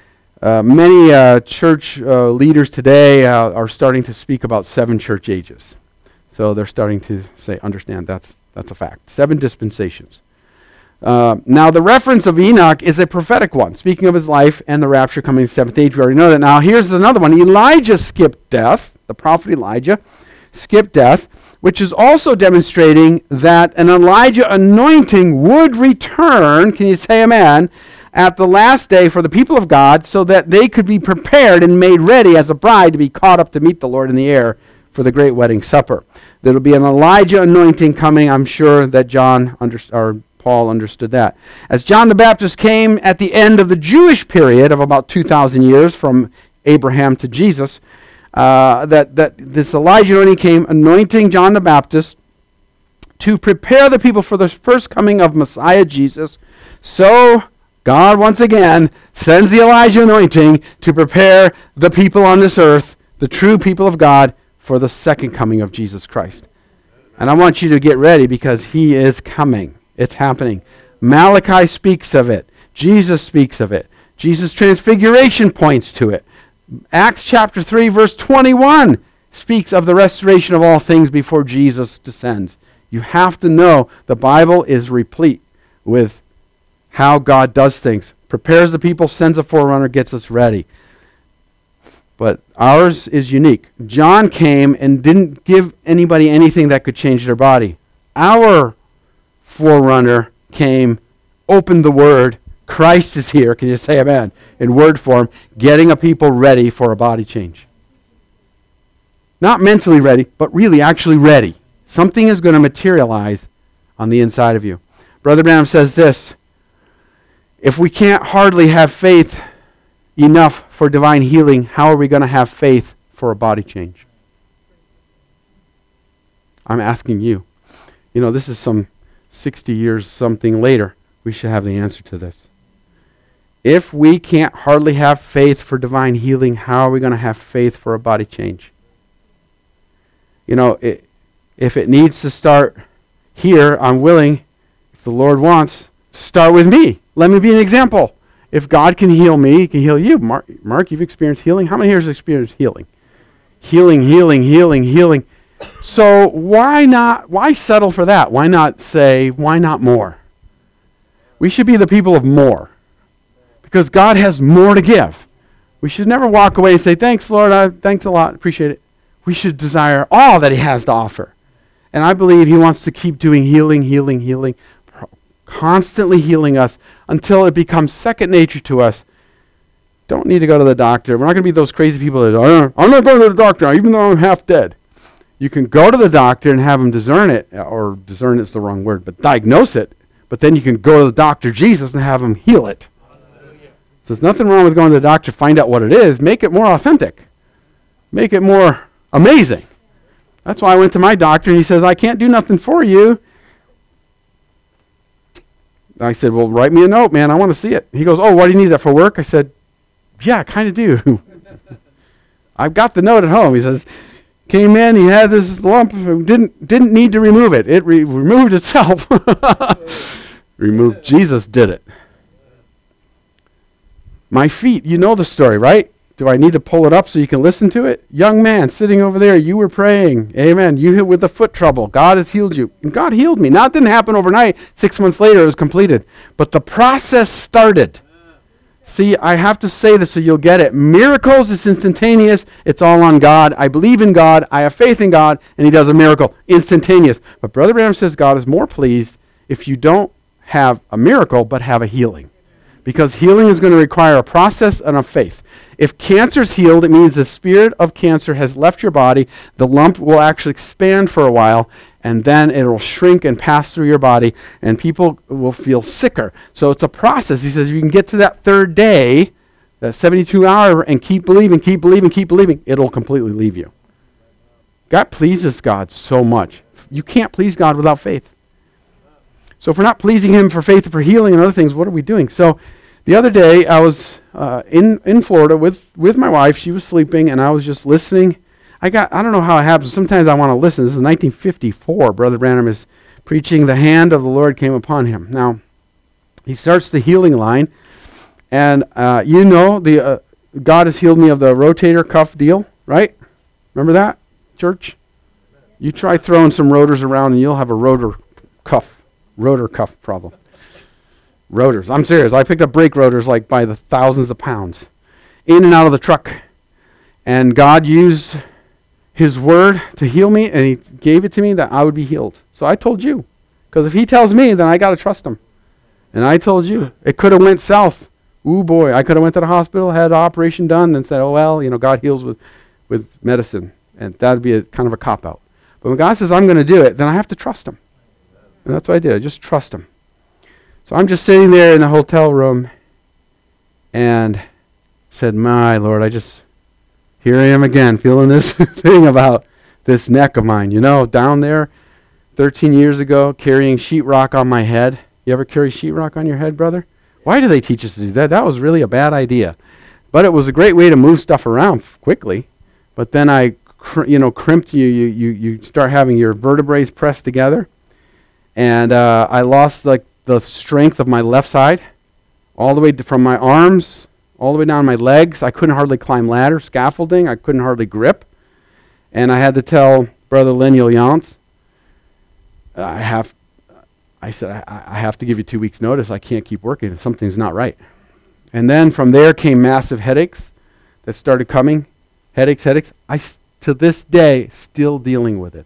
Many church leaders today are starting to speak about 7 church ages. So they're starting to say, understand, that's a fact. 7 dispensations. Now, the reference of Enoch is a prophetic one, speaking of his life and the rapture coming in the 7th age. We already know that. Now, here's another one. Elijah skipped death. The prophet Elijah skipped death, which is also demonstrating that an Elijah anointing would return, can you say amen, at the last day for the people of God, so that they could be prepared and made ready as a bride to be caught up to meet the Lord in the air for the great wedding supper. There will be an Elijah anointing coming. I'm sure that Paul understood that. As John the Baptist came at the end of the Jewish period of about 2,000 years from Abraham to Jesus, that this Elijah anointing came, anointing John the Baptist to prepare the people for the first coming of Messiah Jesus. So God once again sends the Elijah anointing to prepare the people on this earth, the true people of God, for the second coming of Jesus Christ. And I want you to get ready because he is coming. It's happening. Malachi speaks of it. Jesus speaks of it. Jesus' transfiguration points to it. Acts chapter 3, verse 21 speaks of the restoration of all things before Jesus descends. You have to know the Bible is replete with how God does things. Prepares the people, sends a forerunner, gets us ready. But ours is unique. John came and didn't give anybody anything that could change their body. Our forerunner came, opened the Word. Christ is here, can you say amen, in word form, getting a people ready for a body change. Not mentally ready, but really actually ready. Something is going to materialize on the inside of you. Brother Branham says this, if we can't hardly have faith enough for divine healing, how are we going to have faith for a body change? I'm asking you. You know, this is some 60 years something later. We should have the answer to this. If we can't hardly have faith for divine healing, how are we going to have faith for a body change? You know, if it needs to start here, I'm willing, if the Lord wants, to start with me. Let me be an example. If God can heal me, he can heal you. Mark, you've experienced healing. How many here have experienced healing? Healing. So why settle for that? Why not more? We should be the people of more. Because God has more to give. We should never walk away and say, thanks, Lord, thanks a lot, appreciate it. We should desire all that he has to offer. And I believe he wants to keep doing healing, constantly healing us until it becomes second nature to us. Don't need to go to the doctor. We're not going to be those crazy people that, I'm not going to the doctor, even though I'm half dead. You can go to the doctor and have him discern it, or discern is the wrong word, but diagnose it. But then you can go to the doctor, Jesus, and have him heal it. So there's nothing wrong with going to the doctor to find out what it is. Make it more authentic. Make it more amazing. That's why I went to my doctor and he says, I can't do nothing for you. I said, well, write me a note, man. I want to see it. He goes, oh, why do you need that for work? I said, yeah, I kind of do. I've got the note at home. He says, came in, he had this lump, didn't need to remove it. It removed itself. Jesus did it. My feet, you know the story, right? Do I need to pull it up so you can listen to it? Young man sitting over there, you were praying. Amen. You hit with the foot trouble. God has healed you. And God healed me. Now it didn't happen overnight. 6 months later it was completed. But the process started. See, I have to say this so you'll get it. Miracles is instantaneous. It's all on God. I believe in God. I have faith in God. And he does a miracle. Instantaneous. But Brother Branham says God is more pleased if you don't have a miracle but have a healing. Because healing is going to require a process and a faith. If cancer is healed, it means the spirit of cancer has left your body. The lump will actually expand for a while, and then it will shrink and pass through your body, and people will feel sicker. So it's a process. He says if you can get to that third day, that 72-hour, and keep believing, it'll completely leave you. God pleases God so much. You can't please God without faith. So if we're not pleasing him for faith, for healing and other things, what are we doing? So the other day I was in Florida with my wife. She was sleeping and I was just listening. I don't know how it happens. Sometimes I want to listen. This is 1954. Brother Branham is preaching, the hand of the Lord came upon him. Now, he starts the healing line. And God has healed me of the rotator cuff deal, right? Remember that, church? You try throwing some rotors around and you'll have a rotor cuff problem. Rotors. I'm serious. I picked up brake rotors like by the thousands of pounds in and out of the truck. And God used his word to heal me, and he gave it to me that I would be healed. So I told you. Because if he tells me, then I got to trust him. And I told you. It could have went south. Ooh, boy. I could have went to the hospital, had the operation done, then said, oh, well, God heals with medicine. And that would be a kind of a cop-out. But when God says I'm going to do it, then I have to trust him. And that's what I did. I just trust him. So I'm just sitting there in the hotel room and said, my Lord, here I am again, feeling this thing about this neck of mine. Down there 13 years ago, carrying sheetrock on my head. You ever carry sheetrock on your head, brother? Why do they teach us to do that? That was really a bad idea. But it was a great way to move stuff around quickly. But then I crimped you start having your vertebrae pressed together. And I lost like the strength of my left side all the way from my arms all the way down my legs. I couldn't hardly climb ladders, scaffolding. I couldn't hardly grip. And I had to tell Brother Lemuel Yance, I said, I have to give you 2 weeks' notice. I can't keep working. Something's not right. And then from there came massive headaches that started coming. Headaches. To this day, still dealing with it.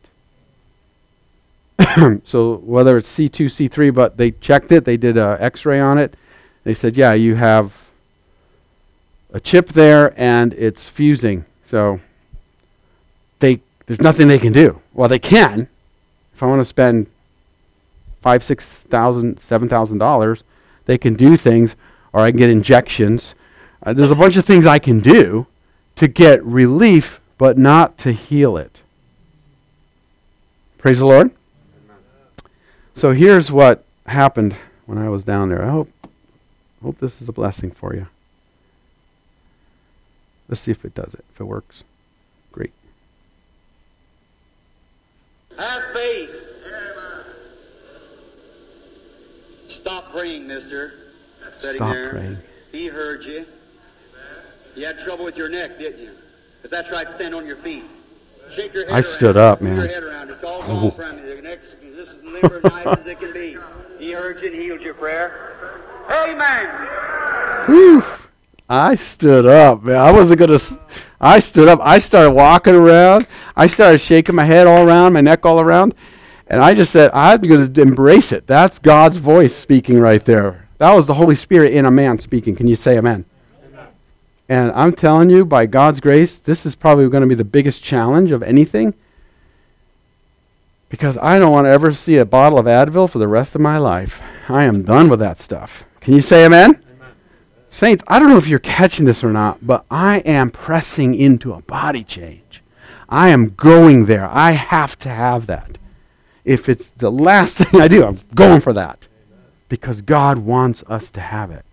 So whether it's C2, C3, but they checked it. They did an x-ray on it. They said, yeah, you have a chip there and it's fusing. So there's nothing they can do. Well, they can. If I want to spend $5,000, $6,000, $7,000, they can do things, or I can get injections. There's a bunch of things I can do to get relief, but not to heal it. Praise the Lord. Amen. So here's what happened when I was down there. I hope this is a blessing for you. Let's see if it does it, if it works. Great. Have faith. Stop praying, mister. Stop praying. He heard you. You had trouble with your neck, didn't you? If that's right, stand on your feet. Shake your head I stood up, man. Shake your head around. It's all gone from you. The next, this is limber nice as it can be. He heard you and healed your prayer. Amen. Whew. I stood up, man. I stood up. I started walking around. I started shaking my head all around, my neck all around. And I just said, I'm going to embrace it. That's God's voice speaking right there. That was the Holy Spirit in a man speaking. Can you say amen? Amen. And I'm telling you, by God's grace, this is probably going to be the biggest challenge of anything. Because I don't want to ever see a bottle of Advil for the rest of my life. I am done with that stuff. Can you say amen? Amen. Saints, I don't know if you're catching this or not, but I am pressing into a body change. I am going there. I have to have that. If it's the last thing I do, I'm going for that. Because God wants us to have it.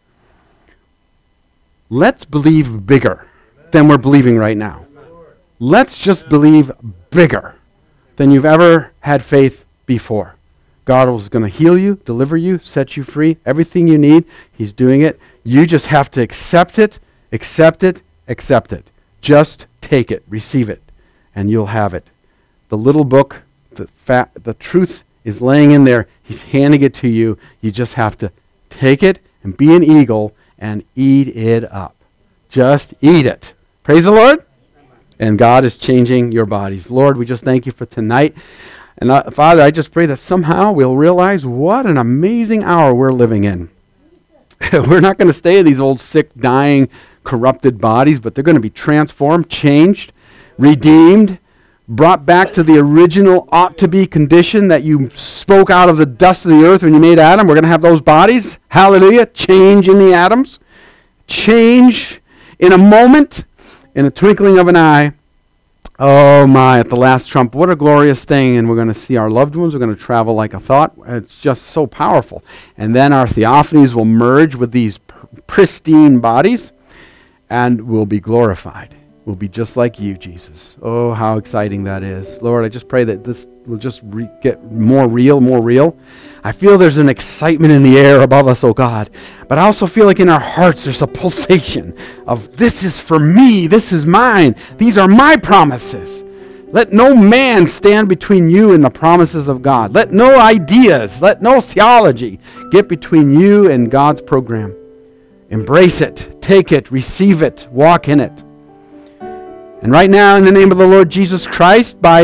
Let's believe bigger than we're believing right now. Let's just believe bigger than you've ever had faith before. God is going to heal you, deliver you, set you free. Everything you need, He's doing it. You just have to accept it, accept it, accept it. Just take it, receive it, and you'll have it. The little book, the truth is laying in there. He's handing it to you. You just have to take it and be an eagle and eat it up. Just eat it. Praise the Lord. And God is changing your bodies. Lord, we just thank you for tonight. And Father, I just pray that somehow we'll realize what an amazing hour we're living in. We're not going to stay in these old, sick, dying, corrupted bodies, but they're going to be transformed, changed, redeemed, brought back to the original ought-to-be condition that you spoke out of the dust of the earth when you made Adam. We're going to have those bodies. Hallelujah. Change in the atoms. Change in a moment, in a twinkling of an eye. Oh my, at the last trump, what a glorious thing. And we're going to see our loved ones. We're going to travel like a thought. It's just so powerful. And then our theophanies will merge with these pristine bodies and we'll be glorified. We'll be just like you, Jesus. Oh, how exciting that is. Lord, I just pray that this will just get more real. I feel there's an excitement in the air above us, oh God. But I also feel like in our hearts there's a pulsation of this is for me, this is mine, these are my promises. Let no man stand between you and the promises of God. Let no ideas, let no theology get between you and God's program. Embrace it, take it, receive it, walk in it. And right now, in the name of the Lord Jesus Christ, by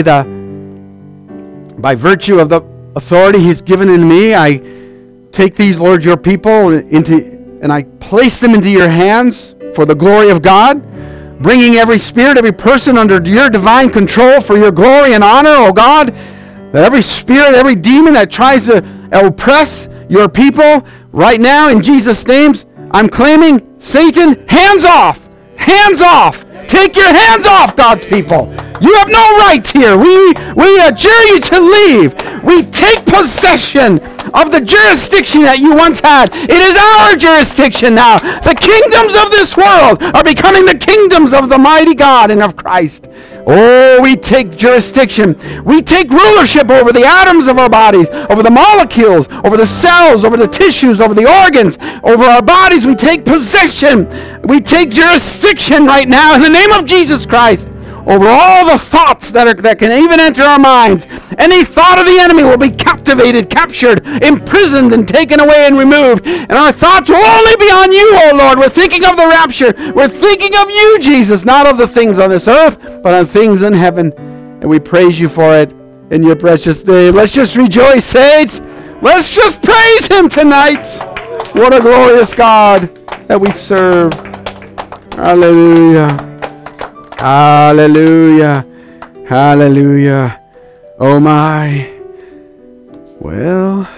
virtue of the authority He's given in me, I take these, Lord, your people and I place them into your hands for the glory of God, bringing every spirit, every person under your divine control for your glory and honor, oh God, that every spirit, every demon that tries to oppress your people, right now, in Jesus' name, I'm claiming, Satan, hands off! Hands off! Take your hands off, God's people. You have no rights here. We adjure you to leave. We take possession of the jurisdiction that you once had. It is our jurisdiction now. The kingdoms of this world are becoming the kingdoms of the mighty God and of Christ. Oh, we take jurisdiction. We take rulership over the atoms of our bodies, over the molecules, over the cells, over the tissues, over the organs, over our bodies. We take possession. We take jurisdiction right now in the name of Jesus Christ over all the thoughts that can even enter our minds. Any thought of the enemy will be captivated, captured, imprisoned, and taken away and removed. And our thoughts will only be on you, O Lord. We're thinking of the rapture. We're thinking of you, Jesus, not of the things on this earth, but on things in heaven. And we praise you for it in your precious name. Let's just rejoice, saints. Let's just praise him tonight. What a glorious God that we serve. Hallelujah. Hallelujah. Hallelujah. Oh my. Well.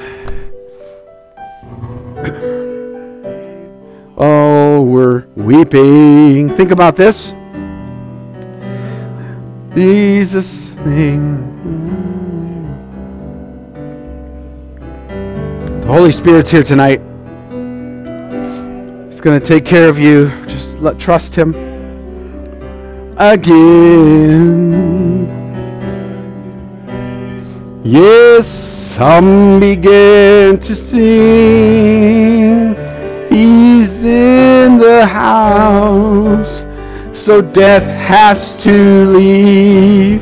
Oh, we're weeping. Think about this. Jesus' name. The Holy Spirit's here tonight. He's going to take care of you. Just trust him. Again. Yes, some began to sing. He's in the house, so death has to leave.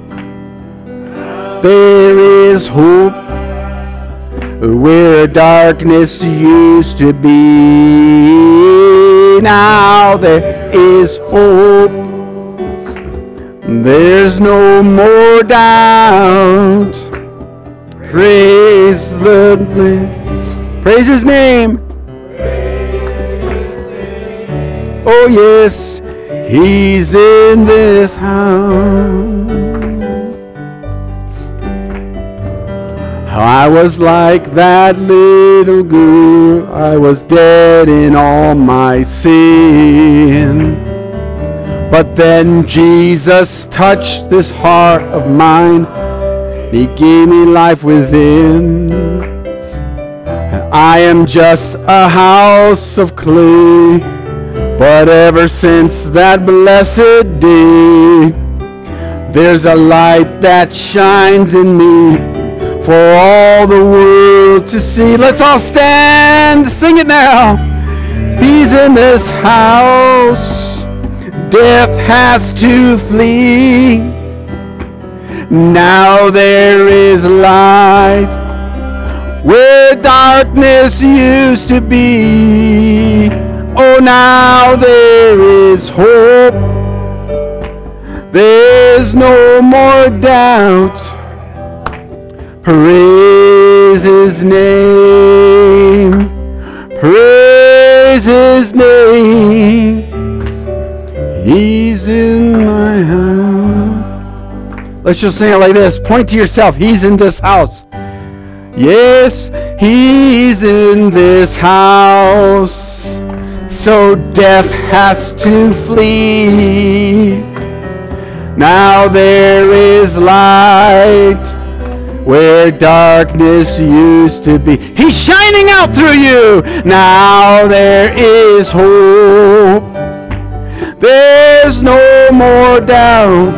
There is hope where darkness used to be. Now there is hope. There's no more doubt. Praise the Lord. Praise his name. Oh yes, he's in this house. I was like that little girl. I was dead in all my sin. But then Jesus touched this heart of mine. He gave me life within. I am just a house of clay. But ever since that blessed day, there's a light that shines in me for all the world to see. Let's all stand, sing it now. He's in this house. Death has to flee. Now there is light where darkness used to be. Oh, now there is hope. There's no more doubt. Praise his name. Praise his name. He's in my house. Let's just sing it like this. Point to yourself. He's in this house. Yes, he's in this house. So death has to flee. Now there is light where darkness used to be. He's shining out through you. Now there is hope. There's no more doubt.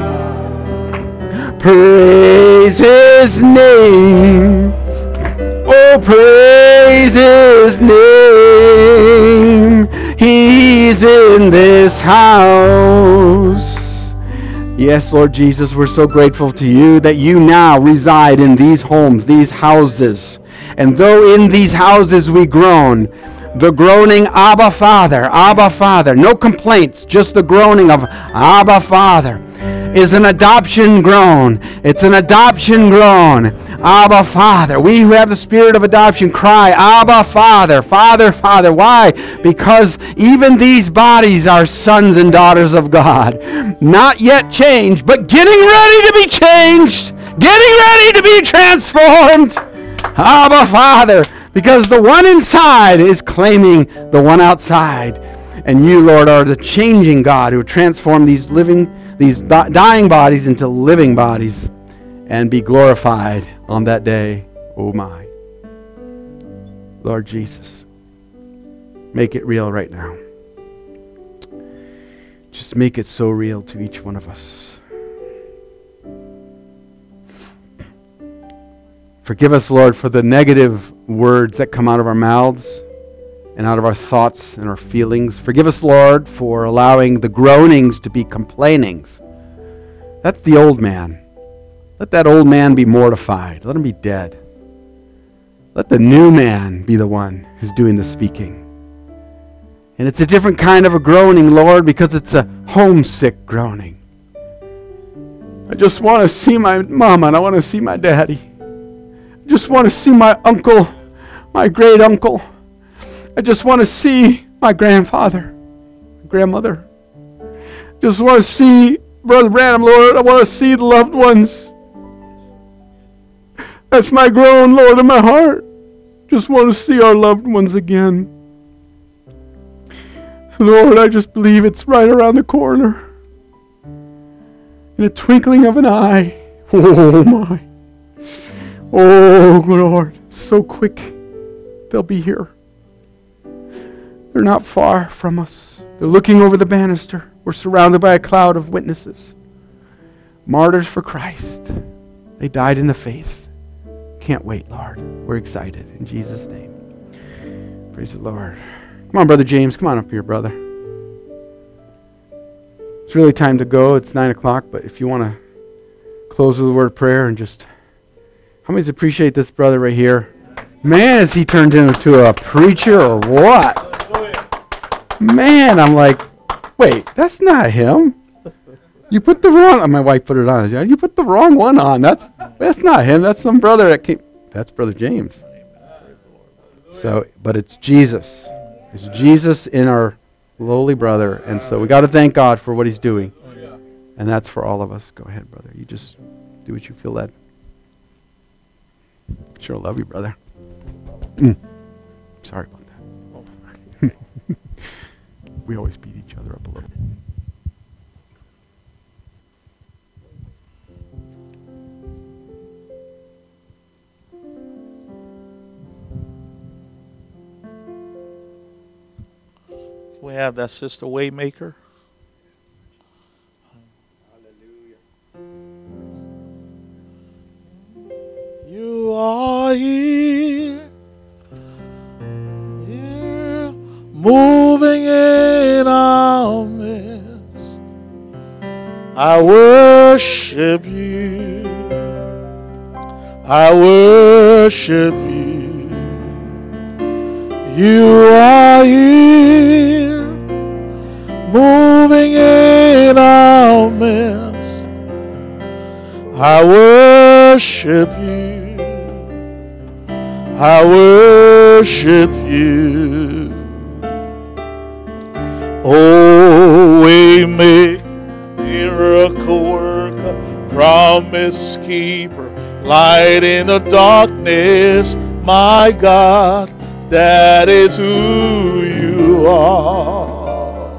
Praise his name. Oh, praise his name. He's in this house. Yes, Lord Jesus, we're so grateful to you that you now reside in these homes, these houses. And though in these houses we groan, the groaning, Abba, Father, no complaints, just the groaning of Abba, Father, is an adoption groan. It's an adoption groan. Abba, Father. We who have the spirit of adoption cry, Abba, Father, Father, Father. Why? Because even these bodies are sons and daughters of God. Not yet changed, but getting ready to be changed. Getting ready to be transformed. Abba, Father. Because the one inside is claiming the one outside. And you, Lord, are the changing God who transform these these dying bodies into living bodies and be glorified on that day. Oh my. Lord Jesus, make it real right now. Just make it so real to each one of us. Forgive us, Lord, for the negative words that come out of our mouths and out of our thoughts and our feelings. Forgive us, Lord, for allowing the groanings to be complainings. That's the old man. Let that old man be mortified. Let him be dead. Let the new man be the one who's doing the speaking. And it's a different kind of a groaning, Lord, because it's a homesick groaning. I just want to see my mama and I want to see my daddy. I just want to see my uncle, my great uncle. I just want to see my grandfather, grandmother. I just want to see Brother Branham, Lord. I want to see the loved ones. That's my groan, Lord, in my heart. Just want to see our loved ones again. Lord, I just believe it's right around the corner. In a twinkling of an eye. Oh my. Oh Lord, so quick. They'll be here. They're not far from us. They're looking over the banister. We're surrounded by a cloud of witnesses. Martyrs for Christ. They died in the faith. Can't wait, Lord. We're excited. In Jesus' name. Praise the Lord. Come on, Brother James. Come on up here, brother. It's really time to go. It's 9 o'clock, but if you want to close with a word of prayer and just... How many appreciate this brother right here? Man, has he turned into a preacher or what? Man, I'm like, wait, that's not him. You put the wrong... my wife put it on. You put the wrong one on. That's not him. That's some brother that came... That's Brother James. So, but it's Jesus. It's Jesus in our lowly brother. And so we got to thank God for what he's doing. And that's for all of us. Go ahead, brother. You just do what you feel led. Sure love you, brother. Sorry about that. We always beat each other up a little. We have that Sister Waymaker. You are here, moving in our midst. I worship you. I worship you. You are here, moving in our midst. I worship you. I worship you. Oh, we make miracle worker, promise keeper, light in the darkness, my God, that is who you are.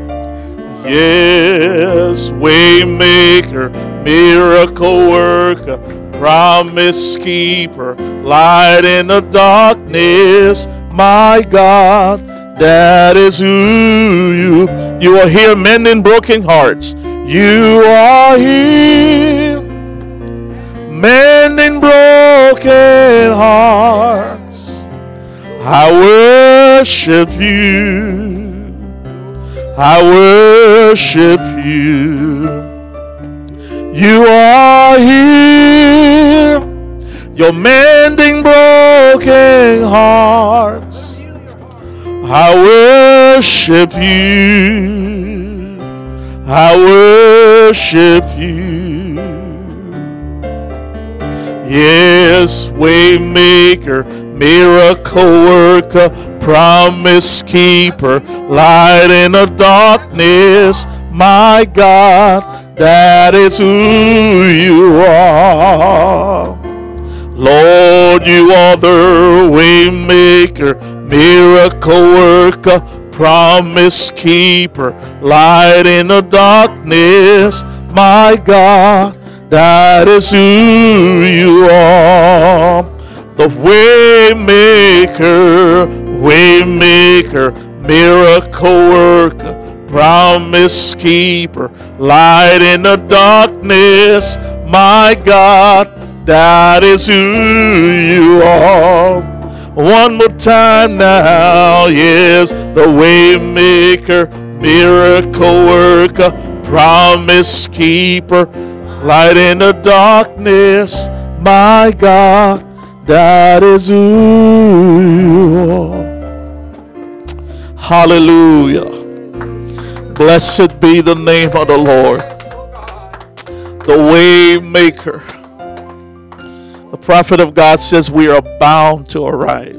Yes, way maker, miracle worker, promise keeper, light in the darkness, my God, that is who you are here mending broken hearts. You are here mending broken hearts. I worship you. I worship you. You are here. You're mending broken hearts. I worship you. I worship you. Yes, way maker, miracle worker, promise keeper, light in the darkness, my God, that is who you are. Lord, you are the way maker, miracle worker, promise keeper, light in the darkness, My God, that is who you are. The way maker, miracle worker, promise keeper, light in the darkness. My God, that is who you are. One more time now, yes, the way maker, miracle worker, promise keeper, light in the darkness. My God, that is who you are. Hallelujah. Blessed be the name of the Lord. The way maker. The prophet of God says we are bound to arrive.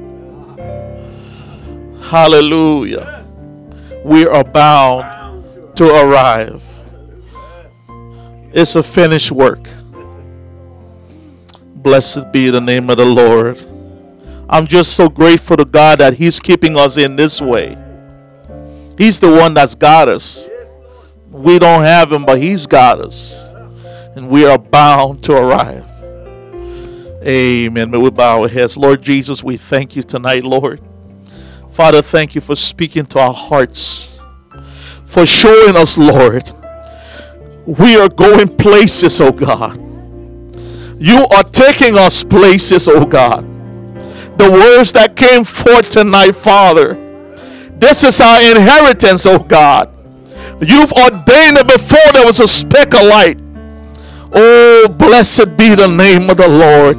Hallelujah. We are bound to arrive. It's a finished work. Blessed be the name of the Lord. I'm just so grateful to God that He's keeping us in this way. He's the one that's got us. We don't have Him, but He's got us. And we are bound to arrive. Amen. May we bow our heads. Lord Jesus, we thank you tonight, Lord. Father, thank you for speaking to our hearts. For showing us, Lord, we are going places, oh God. You are taking us places, oh God. The words that came forth tonight, Father, this is our inheritance, oh God. You've ordained it before there was a speck of light. Oh, blessed be the name of the Lord.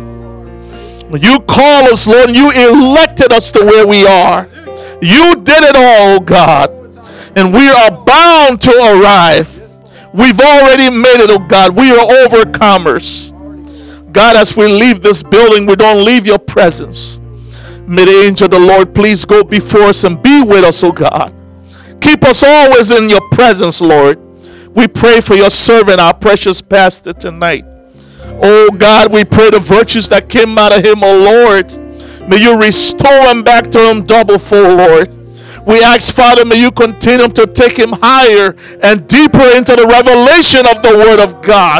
You call us, Lord, and you elected us to where we are. You did it all, God. And we are bound to arrive. We've already made it, oh God. We are overcomers. God, as we leave this building, we don't leave your presence. May the angel of the Lord please go before us and be with us, oh God. Keep us always in your presence, Lord. We pray for your servant, our precious pastor, tonight. Oh God, we pray the virtues that came out of him, oh Lord. May you restore him back to him double full, Lord. We ask, Father, may you continue to take him higher and deeper into the revelation of the Word of God.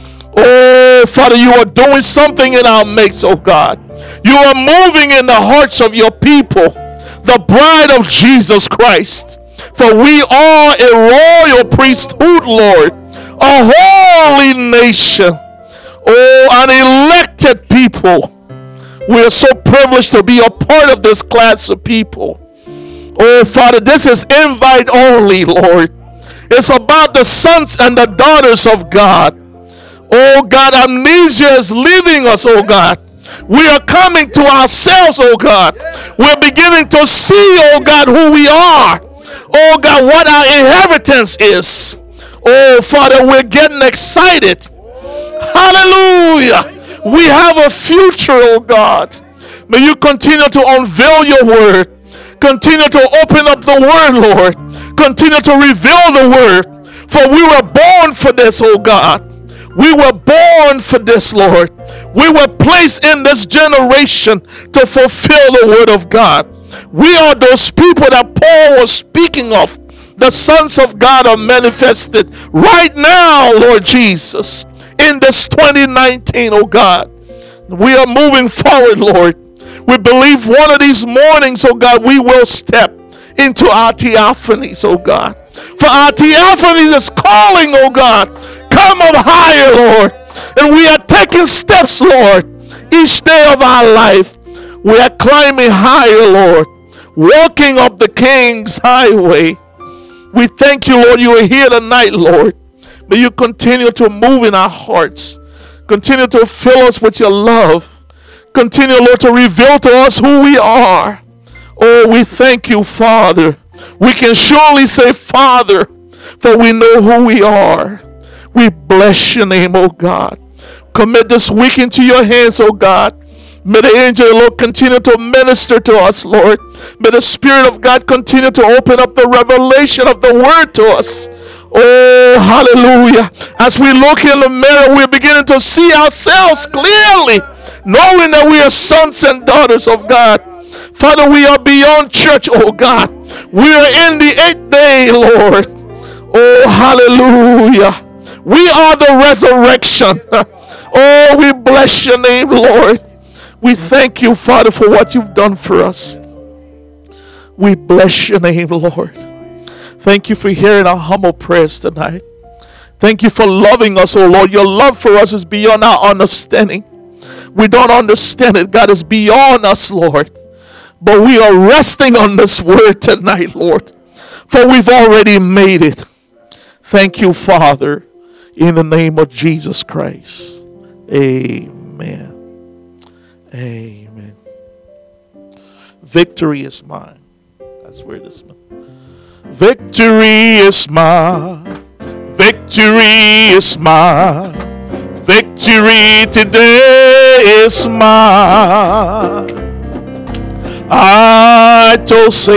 Oh, Father, you are doing something in our midst, oh God. You are moving in the hearts of your people, the bride of Jesus Christ. For we are a royal priesthood, Lord, a holy nation, oh, an elected people. We are so privileged to be a part of this class of people. Oh, Father, this is invite only, Lord. It's about the sons and the daughters of God. Oh, God, amnesia is leaving us, oh, God. We are coming to ourselves, oh, God. We're beginning to see, oh, God, who we are. Oh, God, what our inheritance is. Oh, Father, we're getting excited. Hallelujah. We have a future, oh, God. May you continue to unveil your word. Continue to open up the word, Lord. Continue to reveal the word. For we were born for this, oh God. We were born for this, Lord. We were placed in this generation to fulfill the word of God. We are those people that Paul was speaking of. The sons of God are manifested right now, Lord Jesus, in this 2019, oh God. We are moving forward, Lord. We believe one of these mornings, oh God, we will step into our theophanies, oh God. For our theophanies is calling, oh God. Come up higher, Lord. And we are taking steps, Lord. Each day of our life, we are climbing higher, Lord. Walking up the King's highway. We thank you, Lord, you are here tonight, Lord. May you continue to move in our hearts. Continue to fill us with your love. Continue, Lord, to reveal to us who we are. Oh, we thank you, Father. We can surely say, Father, for we know who we are. We bless your name, oh God. Commit this week into your hands, oh God. May the angel of the Lord continue to minister to us, Lord. May the Spirit of God continue to open up the revelation of the word to us. Oh, hallelujah. As we look in the mirror, we're beginning to see ourselves clearly, knowing that we are sons and daughters of God. Father, we are beyond church, oh God. We are in the 8th day, Lord. Oh, hallelujah. We are the resurrection. Oh, we bless your name, Lord. We thank you, Father, for what you've done for us. We bless your name, Lord. Thank you for hearing our humble prayers tonight. Thank you for loving us, oh Lord. Your love for us is beyond our understanding. We don't understand it, God. It's beyond us, Lord. But we are resting on this word tonight, Lord. For we've already made it. Thank you, Father, in the name of Jesus Christ. Amen. Amen. Victory is mine. That's where this is. Victory is mine. Victory is mine. Victory today is mine. I told Satan